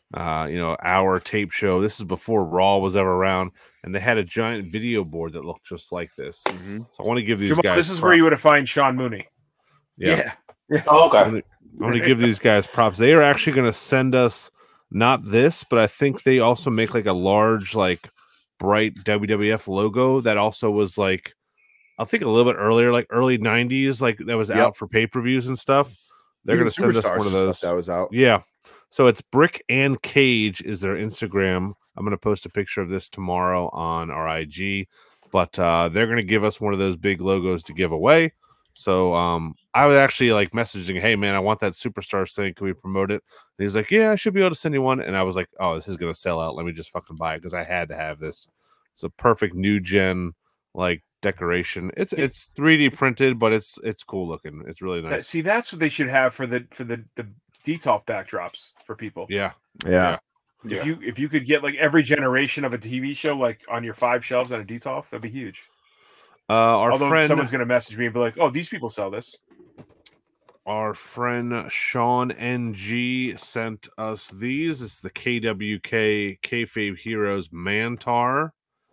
A: Hour tape show. This is before Raw was ever around, and they had a giant video board that looked just like this.
C: Mhm.
A: So I want to give these
D: Jamal,
A: guys.
D: this is where you would have find Sean Mooney.
A: Yeah.
E: Oh, okay.
A: I'm going to give these guys props. They are actually going to send us not this, but I think they also make like a large, like bright WWF logo that also was like, I think a little bit earlier, like early 90s, like that was
C: Yep.
A: out for pay-per-views and stuff. They're
C: Even
A: going to send us
C: Superstars
A: one of
C: and stuff
A: those.
C: that was out.
A: Yeah. So it's Brick and Cage is their Instagram. I'm going to post a picture of this tomorrow on our IG, but they're going to give us one of those big logos to give away. So I was actually like messaging, "Hey man, I want that Superstars thing. Can we promote it?" And he's like, "Yeah, I should be able to send you one." And I was like, "Oh, this is going to sell out. Let me just fucking buy it because I had to have this." It's a perfect new gen like decoration. It's 3D printed, but it's cool looking. It's really nice.
D: See, that's what they should have for the Detolf backdrops for people.
A: Yeah.
C: Yeah.
D: If you could get like every generation of a TV show like on your 5 shelves on a Detolf, that'd be huge.
A: Our
D: Although
A: friend,
D: someone's going to message me and be like, "Oh, these people sell this."
A: our friend Sean NG sent us these. It's the KWK Kayfabe Heroes Mantar.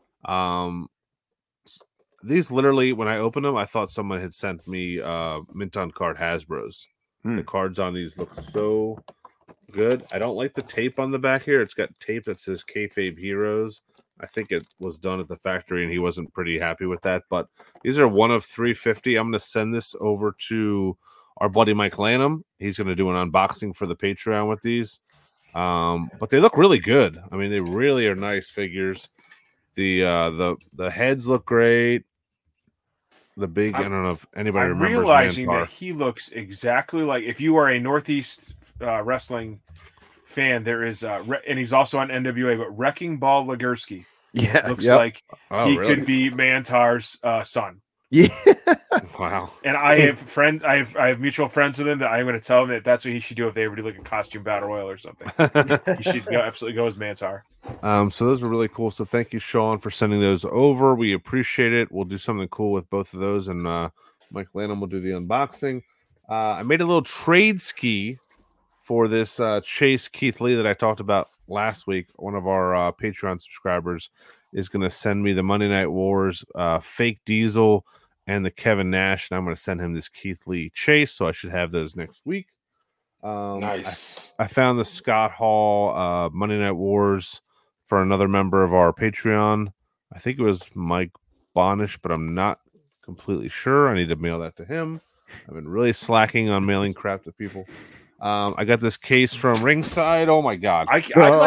A: These literally, when I opened them, I thought someone had sent me mint on card Hasbro's. The cards on these look so good. I don't like the tape on the back here. It's got tape that says Kayfabe Heroes. I think it was done at the factory, and he wasn't pretty happy with that. But these are one of 350. I'm going to send this over to our buddy Mike Lanham. He's going to do an unboxing for the Patreon with these. But they look really good. I mean, they really are nice figures. The heads look great. The big, I don't know if anybody
D: I'm
A: remembers
D: realizing
A: Mantar.
D: that he looks exactly like, if you are a Northeast wrestling fan, there is and he's also on NWA, but Wrecking Ball Legursky
C: Yeah.
D: looks
C: Yep.
D: like
A: Oh,
D: he
A: really?
D: could be Mantar's son.
C: Yeah.
A: Wow.
D: And I have friends, I have mutual friends with him that I'm going to tell him that that's what he should do if they ever do like a costume battle royal or something. He should absolutely go as Mantar.
A: So those are really cool. So thank you, Sean, for sending those over. We appreciate it. We'll do something cool with both of those, and Mike Lanham will do the unboxing. I made a little trade ski for this Chase Keith Lee that I talked about last week. One of our Patreon subscribers is going to send me the Monday Night Wars fake Diesel and the Kevin Nash, and I'm going to send him this Keith Lee Chase, so I should have those next week.
E: Nice.
A: I found the Scott Hall Monday Night Wars for another member of our Patreon. I think it was Mike Bonish, but I'm not completely sure. I need to mail that to him. I've been really slacking on mailing crap to people. I got this case from Ringside. Oh my god!
D: I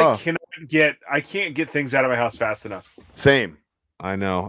D: can't get things out of my house fast enough.
C: Same.
A: I know.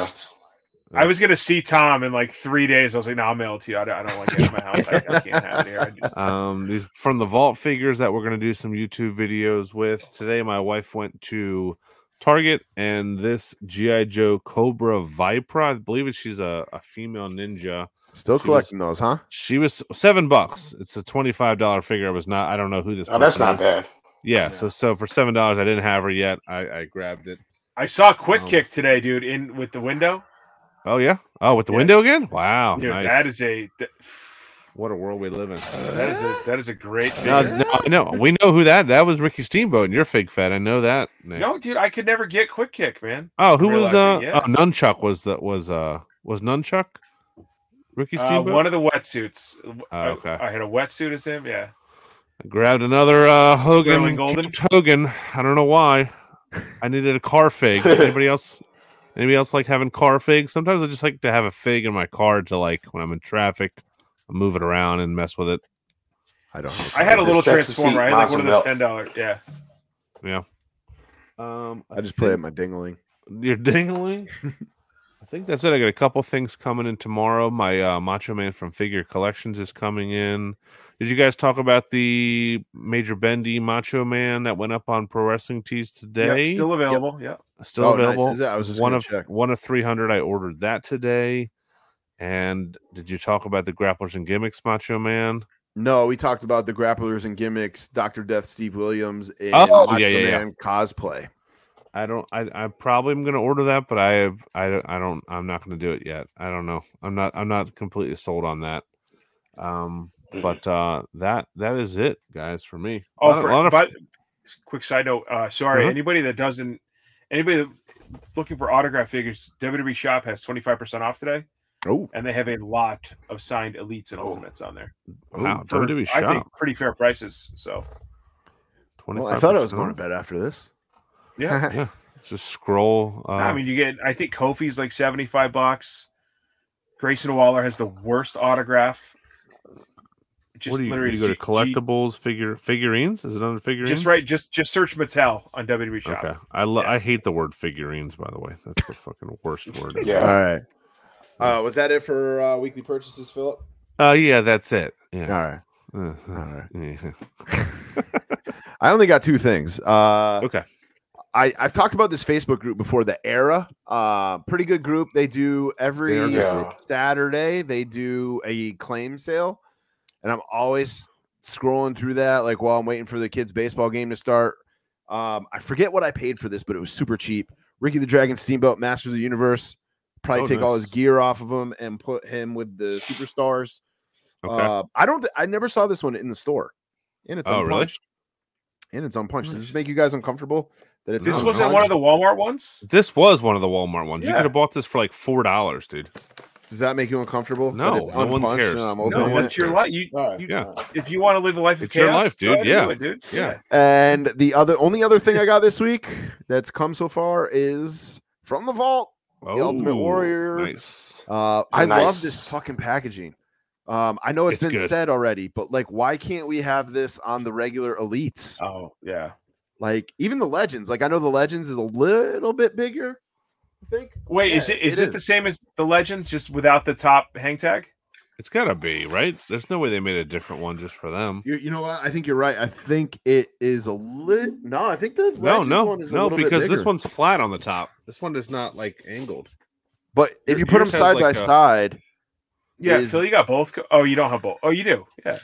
A: I
D: was gonna see Tom in like 3 days. I was like, "No, I'll mail it to you. I don't like it in my house. I can't have it here."
A: These from the vault figures that we're gonna do some YouTube videos with today. My wife went to Target, and this GI Joe Cobra Vipra, I believe she's a female ninja.
C: Still collecting those, huh?
A: She was $7. It's a $25 figure. I don't know who this.
E: Oh, that's not
A: is.
E: bad.
A: Yeah. So for $7, I didn't have her yet. I grabbed it.
D: I saw Quick Kick today, dude, in with the window.
A: Oh yeah. Oh, with the window again. Wow.
D: Dude,
A: nice.
D: that is
A: what a world we live in.
D: That is a great figure.
A: No, I know. We know who that was. Ricky Steamboat, and you're fake fat. I know that. Nick.
D: No, dude, I could never get Quick Kick, man.
A: Oh, who was Nunchuck was Nunchuck? Ricky Steamboat?
D: One of the wetsuits.
A: Okay.
D: I had a wetsuit as him, yeah.
A: I grabbed another Hogan.
D: Sterling Golden?
A: Hogan. I don't know why. I needed a car fig. Anybody else like having car figs? Sometimes I just like to have a fig in my car to like when I'm in traffic, I'll move it around and mess with it.
C: I don't know.
D: I had a little Transformer. I had like one of those $10. Yeah.
A: Yeah.
C: I just play at my dingling.
A: Your dingling? I think that's it. I got a couple things coming in tomorrow. My Macho Man from Figure Collections is coming in. Did you guys talk about the Major Bendy Macho Man that went up on Pro Wrestling Tees today?
D: Yep, still available. Yep.
A: Still available.
C: Nice. I was just
A: one of 300. I ordered that today. And did you talk about the Grapplers and Gimmicks Macho Man?
C: No, we talked about the Grapplers and Gimmicks, Dr. Death, Steve Williams, and
A: Macho
C: Man cosplay.
A: I probably am going to order that, but I'm not going to do it yet. I don't know. I'm not completely sold on that. But that is it, guys, for me.
D: Quick side note. Sorry, anybody looking for autograph figures, WWE Shop has 25% off today.
C: Oh,
D: and they have a lot of signed elites and ultimates on there.
A: Wow,
D: for,
A: WWE Shop.
D: I think pretty fair prices. So,
C: well, I thought I was going to bed after this.
D: Yeah.
A: Just scroll.
D: I mean, you get. I think Kofi's like $75. Grayson Waller has the worst autograph. Just
A: what do you,
D: literally
A: you go to collectibles, figurines? Is it under figurines?
D: Just right. Just search Mattel on WWE Shop.
A: Okay. I hate the word figurines. By the way, that's the fucking worst word.
E: Yeah.
C: All right. Was that it for weekly purchases, Philip?
A: Yeah, that's it. Yeah.
C: All right.
A: Yeah.
C: I only got two things.
A: Okay.
C: I've talked about this Facebook group before, the Era. Pretty good group. They do every Saturday. They do a claim sale, and I'm always scrolling through that like while I'm waiting for the kids' baseball game to start. I forget what I paid for this, but it was super cheap. Ricky the Dragon Steamboat, Masters of the Universe. Probably take all his gear off of him and put him with the superstars.
A: Okay.
C: I never saw this one in the store, and it's unpunched.
A: Really?
C: And it's unpunched. Does this make you guys uncomfortable? That it's
D: this wasn't one of the Walmart ones?
A: This was one of the Walmart ones.
D: Yeah.
A: You could have bought this for like $4, dude.
C: Does that make you uncomfortable?
A: No,
C: it's
A: no one cares.
D: No, it's your life. If you want to live a life of
A: it's
D: chaos,
A: your life, dude. Yeah,
D: dude.
A: Yeah.
C: And the only other thing I got this week that's come so far is from the vault, the Ultimate Warrior.
A: Nice.
C: I love this fucking packaging. I know it's been
A: good.
C: said already, but like, why can't we have this on the regular elites?
D: Oh yeah.
C: Like even the Legends. Like I know the Legends is a little bit bigger. I think.
D: Wait, is it the same as the Legends, just without the top hang tag?
A: It's gotta be, right? There's no way they made a different one just for them.
C: You know what? I think you're right. I think it is a little. No, I think the Legends one is a little bit
A: because
C: bigger.
A: this one's flat on the top. This one is not like angled.
C: But if you put them
A: yours has
C: side by
A: like
C: side,
D: Yeah, Phil, you got both. Oh, you don't have both. Oh, you do. Yeah.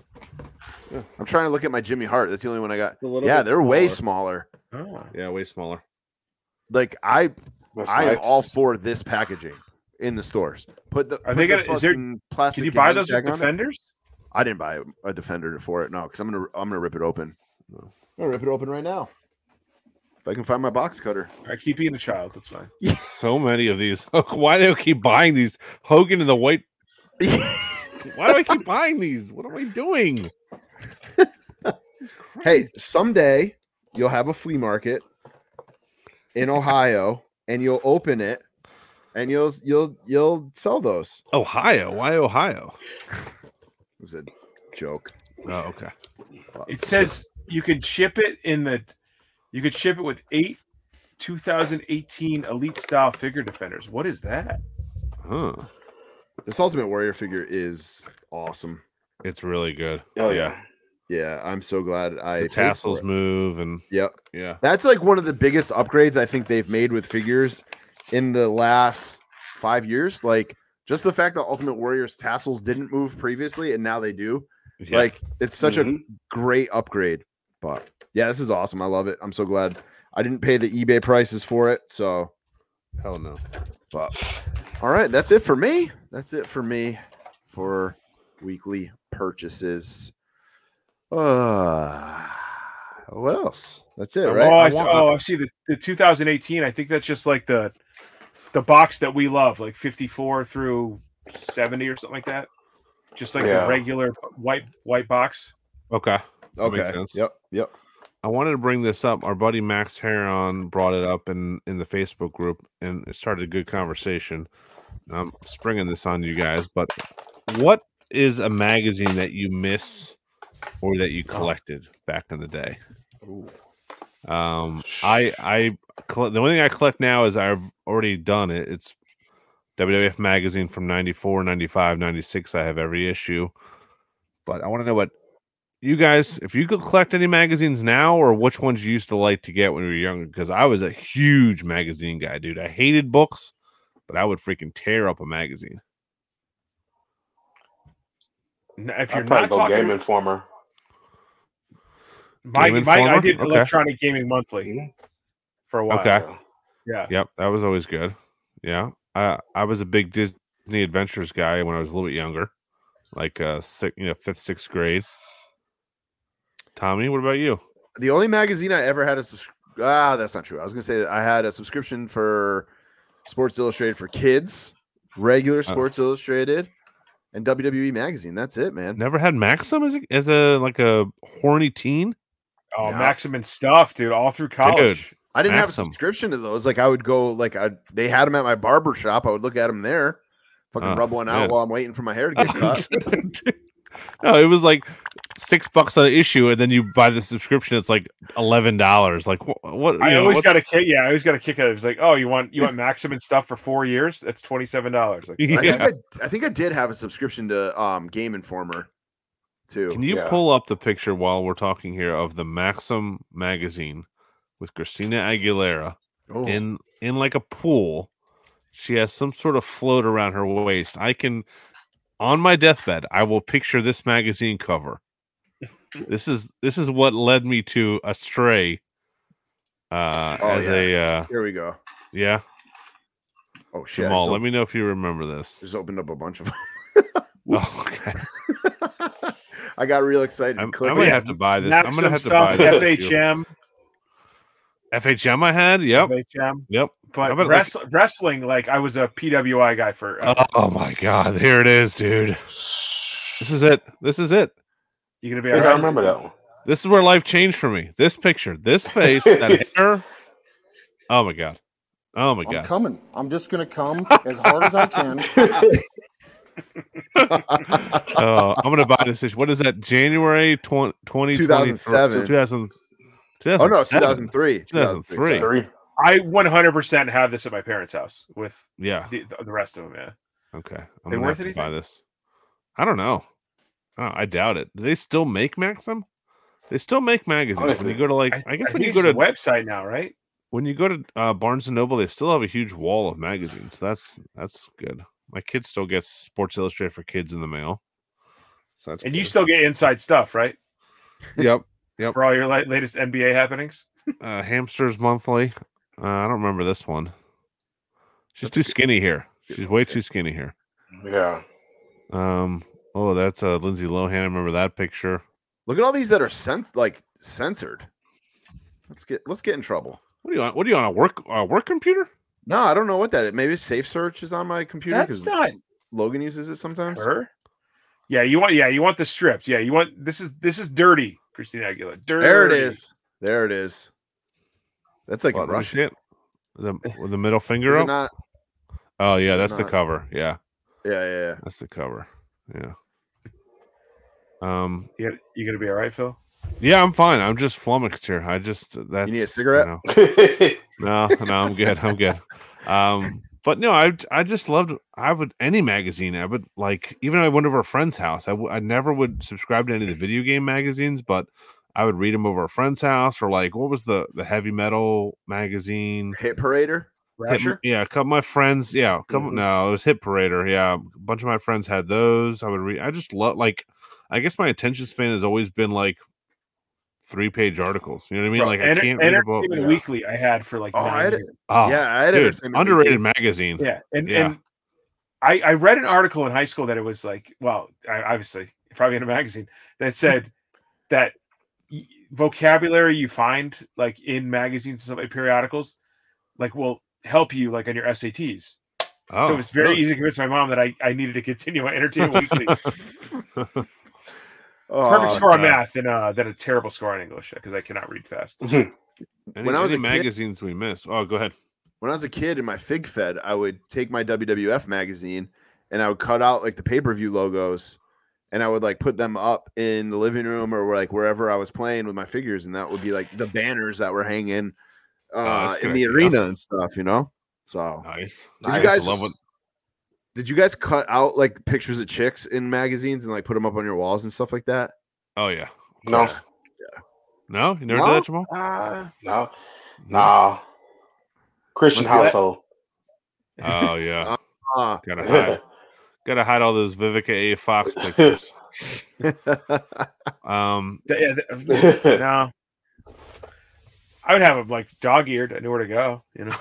C: I'm trying to look at my Jimmy Hart. That's the only one I got.
A: bit
C: They're way smaller.
D: Oh.
A: Yeah, way smaller.
C: Like I'm
E: nice.
C: all for this packaging in the stores.
D: Are they gonna? Is there?
C: plastic?
D: Can you buy
C: hang
D: those with
C: tag on it?
D: Defenders?
C: I didn't buy a Defender for it. No, because I'm gonna rip it open. I'm gonna rip it open right now. If I can find my box cutter.
D: All right, keep being a child. That's fine.
A: So many of these. Why do I keep buying these? Hogan in the white. Why do I keep buying these? What am I doing?
C: Hey, someday you'll have a flea market in Ohio, and you'll open it, and you'll sell those.
A: Ohio? Why Ohio?
C: It's a joke.
A: Oh, okay.
D: It says you could ship it with 8 2018 Elite style figure defenders. What is that?
A: Huh.
C: This Ultimate Warrior figure is awesome.
A: It's really good.
E: Oh yeah.
C: Yeah, I'm so glad I
A: The
C: paid
A: tassels
C: for it.
A: move and
C: Yep.
A: yeah.
C: That's like one of the biggest upgrades I think they've made with figures in the last 5 years. Like just the fact that Ultimate Warrior's tassels didn't move previously and now they do.
A: Yeah.
C: Like it's such a
E: Mhm.
C: great upgrade. But yeah, this is awesome. I love it. I'm so glad I didn't pay the eBay prices for it. So,
A: Hell no.
C: but all right, that's it for me. That's it for me for weekly purchases. What else? That's it, right?
D: I see the 2018. I think that's just like the box that we love, like 54 through 70 or something like that. Just like
E: Yeah.
D: the regular white box.
A: Okay. That makes
C: Okay.
A: sense.
C: Yep.
A: I wanted to bring this up. Our buddy Max Heron brought it up in the Facebook group, and it started a good conversation. I'm springing this on you guys, but what is a magazine that you miss or that you collected back in the day? The only thing I collect now is I've already done it. It's WWF magazine from 94, 95, 96. I have every issue, but I want to know what you guys, if you could collect any magazines now, or which ones you used to like to get when you were younger. Because I was a huge magazine guy, dude. I hated books, but I would freaking tear up a magazine.
D: If you're
E: I'd probably
D: not
E: go
D: talking,
E: Game Informer.
D: I
A: Game Informer?
D: did
A: Okay.
D: Electronic Gaming Monthly for a while.
A: Okay.
D: Yeah.
A: Yep, that was always good. Yeah, I was a big Disney Adventures guy when I was a little bit younger, like 5th, 6th grade. Tommy, what about you?
C: The only magazine I ever had that's not true. I was gonna say that I had a subscription for Sports Illustrated for kids, regular Sports Illustrated, and WWE magazine. That's it, man.
A: Never had Maxim as a horny teen.
D: Oh,
C: Yeah.
D: Maxim and stuff, dude, all through college.
C: I didn't have a
A: Maxim.
C: subscription to those. Like I would go, they had them at my barber shop. I would look at them there, fucking rub one out
A: man.
C: while I'm waiting for my hair to get cut.
A: No, it was like $6 an issue, and then you buy the subscription. It's like $11. Like what?
D: I always got a kick. Yeah, I always got a kick out of it. It's like, oh, you want Maxim and stuff for 4 years? That's $27. Like,
A: Yeah.
C: I think I did have a subscription to Game Informer too.
A: Can you
E: Yeah.
A: pull up the picture while we're talking here of the Maxim magazine with Christina Aguilera
C: Oh,
A: in like a pool? She has some sort of float around her waist. I can, on my deathbed, I will picture this magazine cover. This is what led me to Astray.
C: Here we go.
A: Yeah,
C: Oh shit! I
A: Jamal,
C: just
A: let me know if you remember this.
C: just opened up a bunch of them.
A: Oh, okay.
C: I got real excited.
A: I
C: Click
A: might
C: it.
A: have to buy this. I'm
D: Maxim
A: gonna have to
D: stuff,
A: buy this. issue.
D: FHM,
A: FHM I had. Yep.
D: FHM.
A: Yep.
D: But
A: How about,
D: wrestling, like I was a PWI guy for.
A: Oh my god, here it is, dude. This is it.
D: You gonna be
E: I
D: all
E: think I
D: right?
E: remember that one.
A: This is where life changed for me. This picture, this face, that hair. Oh my god. Oh my
H: I'm
A: god.
H: coming. I'm just going to come as hard as I can.
A: Oh, I'm gonna buy this issue. What is that? January
C: 2007.
A: 2000.
C: Oh no, 2003.
A: 2003.
E: Three.
D: I 100% have this at my parents' house with
A: Yeah.
D: the rest of them. Yeah.
A: Okay. I'm
D: They
A: gonna
D: worth
A: have to buy
D: anything?
A: this. I don't know. Oh, I doubt it. Do they still make Maxim? They still make magazines. When you go to I guess when
D: think
A: you go
D: it's
A: to
D: a website now, right?
A: when you go to Barnes and Noble, they still have a huge wall of magazines. That's good. My kid still gets Sports Illustrated for Kids in the mail. So that's
D: And you
A: good.
D: still get inside stuff, right?
A: Yep.
D: For all your latest NBA happenings.
A: Hamsters Monthly. I don't remember this one. She's too skinny here. She's way too skinny here.
E: Yeah.
A: Oh, that's Lindsay Lohan. I remember that picture.
C: Look at all these that are censored. Let's get in trouble.
A: What are you on a work computer?
C: No, I don't know what that is. Maybe Safe Search is on my computer
D: That's
C: because
D: not
C: Logan uses it sometimes.
D: her. Yeah, you want the strips. Yeah, you want this is dirty, Christina Aguilera. Dirty.
C: There it is. There it is. That's like
A: What,
C: in
A: let me
C: Russian.
A: see it. With the middle finger
C: Is it
A: up.
C: not?
A: Oh yeah,
C: Is it
A: that's the
C: not?
A: cover. Yeah,
C: Yeah.
A: that's the cover. Yeah.
D: You gonna be all right, Phil?
A: Yeah, I'm fine. I'm just flummoxed here. That's
C: You need a cigarette?
A: No, I'm good. I'm good. But no, I just loved. Any magazine. I would like, even if I went over a friend's house. I never would subscribe to any of the video game magazines, but I would read them over a friend's house, or like, what was the heavy metal magazine?
C: Hit Parader?
D: Rasher?
A: Yeah, a couple of my friends. Yeah, no, it was Hit Parader. Yeah, a bunch of my friends had those. I would read. I just love, like, I guess my attention span has always been like 3-page articles. You know what I mean?
D: Bro,
A: like, I can't read about.
D: Entertainment Weekly I had for like 9 years.
A: Oh,
C: yeah, I had
A: dude,
C: Entertainment
A: underrated
C: Weekly.
A: magazine.
D: Yeah, and I read an article in high school that it was like, well, obviously probably in a magazine that said that vocabulary you find like in magazines and stuff like periodicals, like will help you like on your SATs.
A: Oh,
D: so it's very
A: really?
D: easy to convince my mom that I needed to continue my Entertainment Weekly. Perfect score on math and then a terrible score on English because I cannot read fast.
C: When I was a kid-
A: magazines we miss. Oh, go ahead.
C: When I was a kid in my Fig Fed, I would take my WWF magazine and I would cut out like the pay-per-view logos and I would like put them up in the living room or like wherever I was playing with my figures, and that would be like the banners that were hanging in the arena and stuff, you know. So
A: nice.
C: Did you guys cut out like pictures of chicks in magazines and like put them up on your walls and stuff like that?
A: Oh yeah.
E: No.
C: Yeah.
A: No, you never did that, Jamal?
E: No. Nah. Christian household.
A: Oh yeah. Gotta hide all those Vivica A. Fox pictures.
D: No, I would have them like dog-eared. I knew where to go. You know.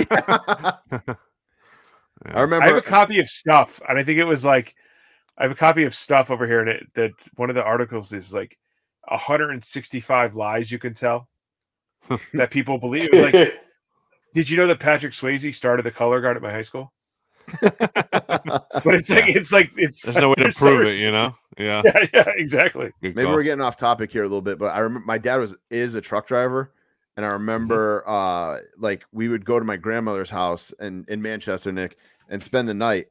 C: I remember.
D: I have a copy of Stuff, and I think it was like I have a copy of Stuff over here, and that one of the articles is like 165 lies you can tell that people believe. It was like, did you know that Patrick Swayze started the color guard at my high school? But it's like
A: there's no way to prove it, you know. Yeah,
D: exactly.
C: Maybe we're getting off topic here a little bit, but I remember my dad is a truck driver, and I remember like we would go to my grandmother's house in Manchester, Nick, and spend the night.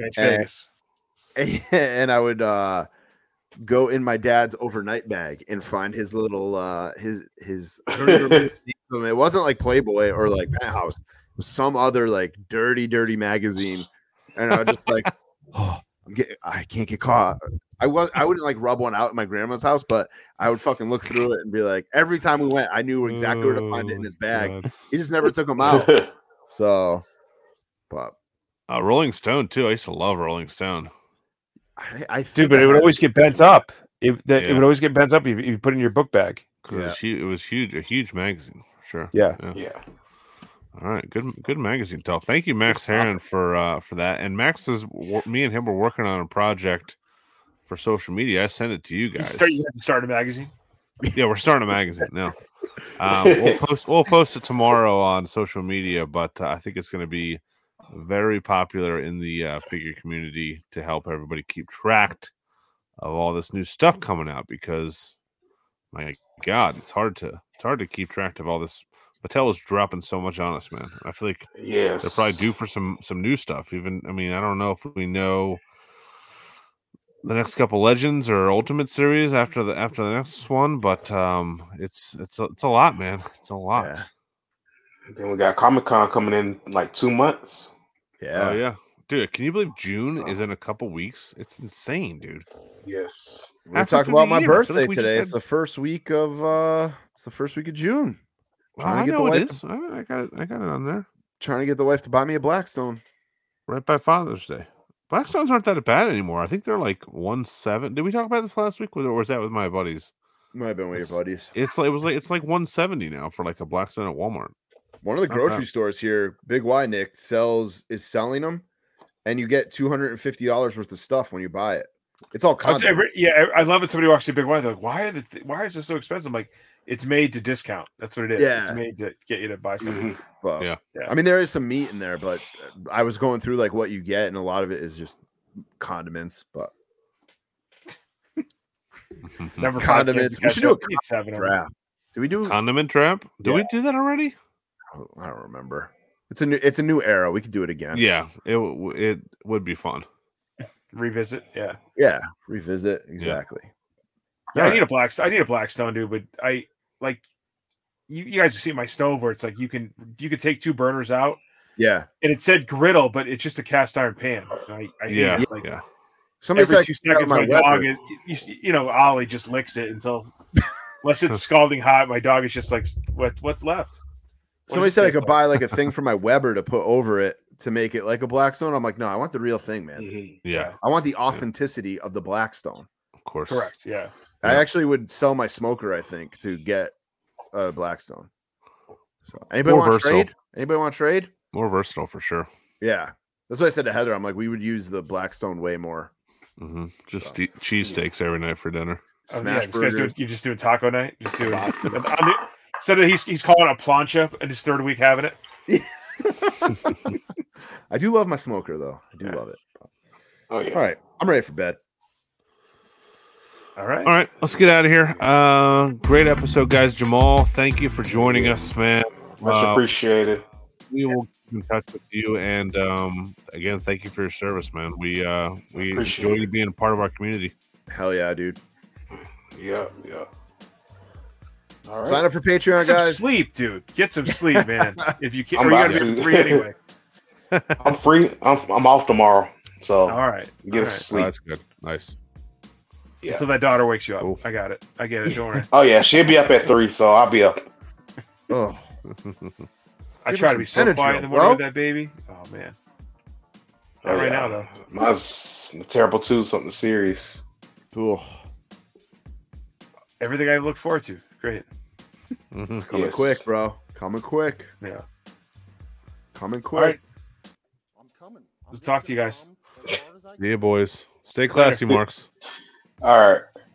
C: And I would go in my dad's overnight bag and find his little his it wasn't like Playboy or like Penthouse. It was some other like dirty magazine. And I was just like, oh, I can't get caught. I wouldn't like rub one out at my grandma's house, but I would fucking look through it and be like, every time we went, I knew exactly where to find it in his bag. God. He just never took them out. So, but
A: Rolling Stone too. I used to love Rolling Stone.
D: Dude, but it would always get bent up. It would always get bent up if you put it in your book bag.
A: Yeah. It was huge, a huge magazine, for sure.
D: Yeah.
A: All right, good magazine tell. Thank you, Max Heron, for that. And Max me and him were working on a project for social media. I sent it to you guys.
D: You have to start a magazine.
A: Yeah, we're starting a magazine now. We'll post it tomorrow on social media, but I think it's going to be very popular in the figure community to help everybody keep track of all this new stuff coming out, because my God, it's hard to keep track of all this. Mattel is dropping so much on us, man. I feel like they're probably due for some new stuff. Even, I mean, I don't know if we know the next couple Legends or Ultimate Series after the next one, but it's a lot, man. It's a lot.
E: Yeah. And then we got Comic-Con coming in like 2 months.
C: Yeah.
A: Oh yeah, dude. Can you believe June is in a couple weeks? It's insane, dude.
E: Yes.
C: We talked about my birthday today. It's the first week of June.
A: I know it is. I got it on there.
C: Trying to get the wife to buy me a Blackstone.
A: Right by Father's Day. Blackstones aren't that bad anymore. I think they're like 170. Did we talk about this last week, or was that with my buddies?
C: Might have been with your buddies.
A: It's like 170 now for like a Blackstone at Walmart.
C: One of the grocery stores here, Big Y, Nick, is selling them, and you get $250 worth of stuff when you buy it. It's all content.
D: I love it. Somebody walks to Big Y, they're like, why is this so expensive? I'm like, it's made to discount. That's what it is.
C: Yeah.
D: It's made to get you to buy something.
C: Well, yeah. I mean, there is some meat in there, but I was going through like what you get, and a lot of it is just condiments. But
D: Number 5
C: Condiments. We should do a
D: ketchup, eat 7 of them.
C: draft. Did we do?
A: Condiment trap? Did we do that already?
C: I don't remember. It's a new era. We could do it again.
A: Yeah, it would be fun.
D: Revisit, yeah.
C: Yeah. Revisit exactly.
D: Yeah, I need a Blackstone, dude. But I like you guys have seen my stove where it's like you can take 2 burners out.
C: Yeah.
D: And it said griddle, but it's just a cast iron pan. I hate it. Like,
C: Somebody
D: every
C: said
D: 2 seconds, my dog is Ollie just licks it until unless it's scalding hot. My dog is just like, what's left?
C: Somebody said I could buy like a thing for my Weber to put over it to make it like a Blackstone. I'm like, no, I want the real thing, man.
D: Mm-hmm.
A: Yeah.
C: I want the authenticity of the Blackstone.
A: Of course.
D: Correct. Yeah.
C: I actually would sell my smoker, I think, to get a Blackstone. So anybody want to trade? Anybody want to trade?
A: More versatile for sure.
C: Yeah. That's what I said to Heather. I'm like, we would use the Blackstone way more.
A: Mm-hmm. Just cheesesteaks every night for dinner.
C: Smash burgers.
D: You're just doing taco night? Just doing so that he's calling it a plancha in his 3rd week having it.
C: I do love my smoker though. I do love it.
E: Oh yeah.
C: All right. I'm ready for bed.
D: All right.
A: All right, let's get out of here. Great episode, guys. Jamal, thank you for joining us, man.
E: Much appreciated.
A: We will keep in touch with you, and again, thank you for your service, man. We enjoy you being a part of our community.
C: Hell yeah, dude.
E: Yeah. All right.
C: Sign up for Patreon,
D: Get some
C: guys.
D: sleep, dude. Get some sleep, man. If you can't,
E: I'm
D: or you gotta
E: about
D: be
E: to.
D: at 3 anyway.
E: I'm free. I'm off tomorrow, so
D: All right.
E: get some
A: Oh,
E: sleep.
A: that's good. Nice.
E: Yeah.
D: Until that daughter wakes you up.
A: Cool.
D: I got it. I get it. Don't worry.
E: Oh yeah, she'll be up at 3, so I'll be up.
C: Oh,
D: I
C: Give
D: try
C: her
D: to be
C: some
D: so quiet
C: Benadryl,
D: in the morning
C: bro.
D: with that baby. Oh man. Not right now though.
E: Mine's terrible too. Something serious.
C: oh.
D: Everything I look forward to. Great.
A: Mhm.
C: Coming
E: Yes.
C: quick, bro. Coming quick.
D: Yeah.
C: Coming
D: All right.
C: quick.
H: I'm coming.
D: We'll talk to you guys.
A: Yeah, boys. Stay classy, Marks.
E: All right.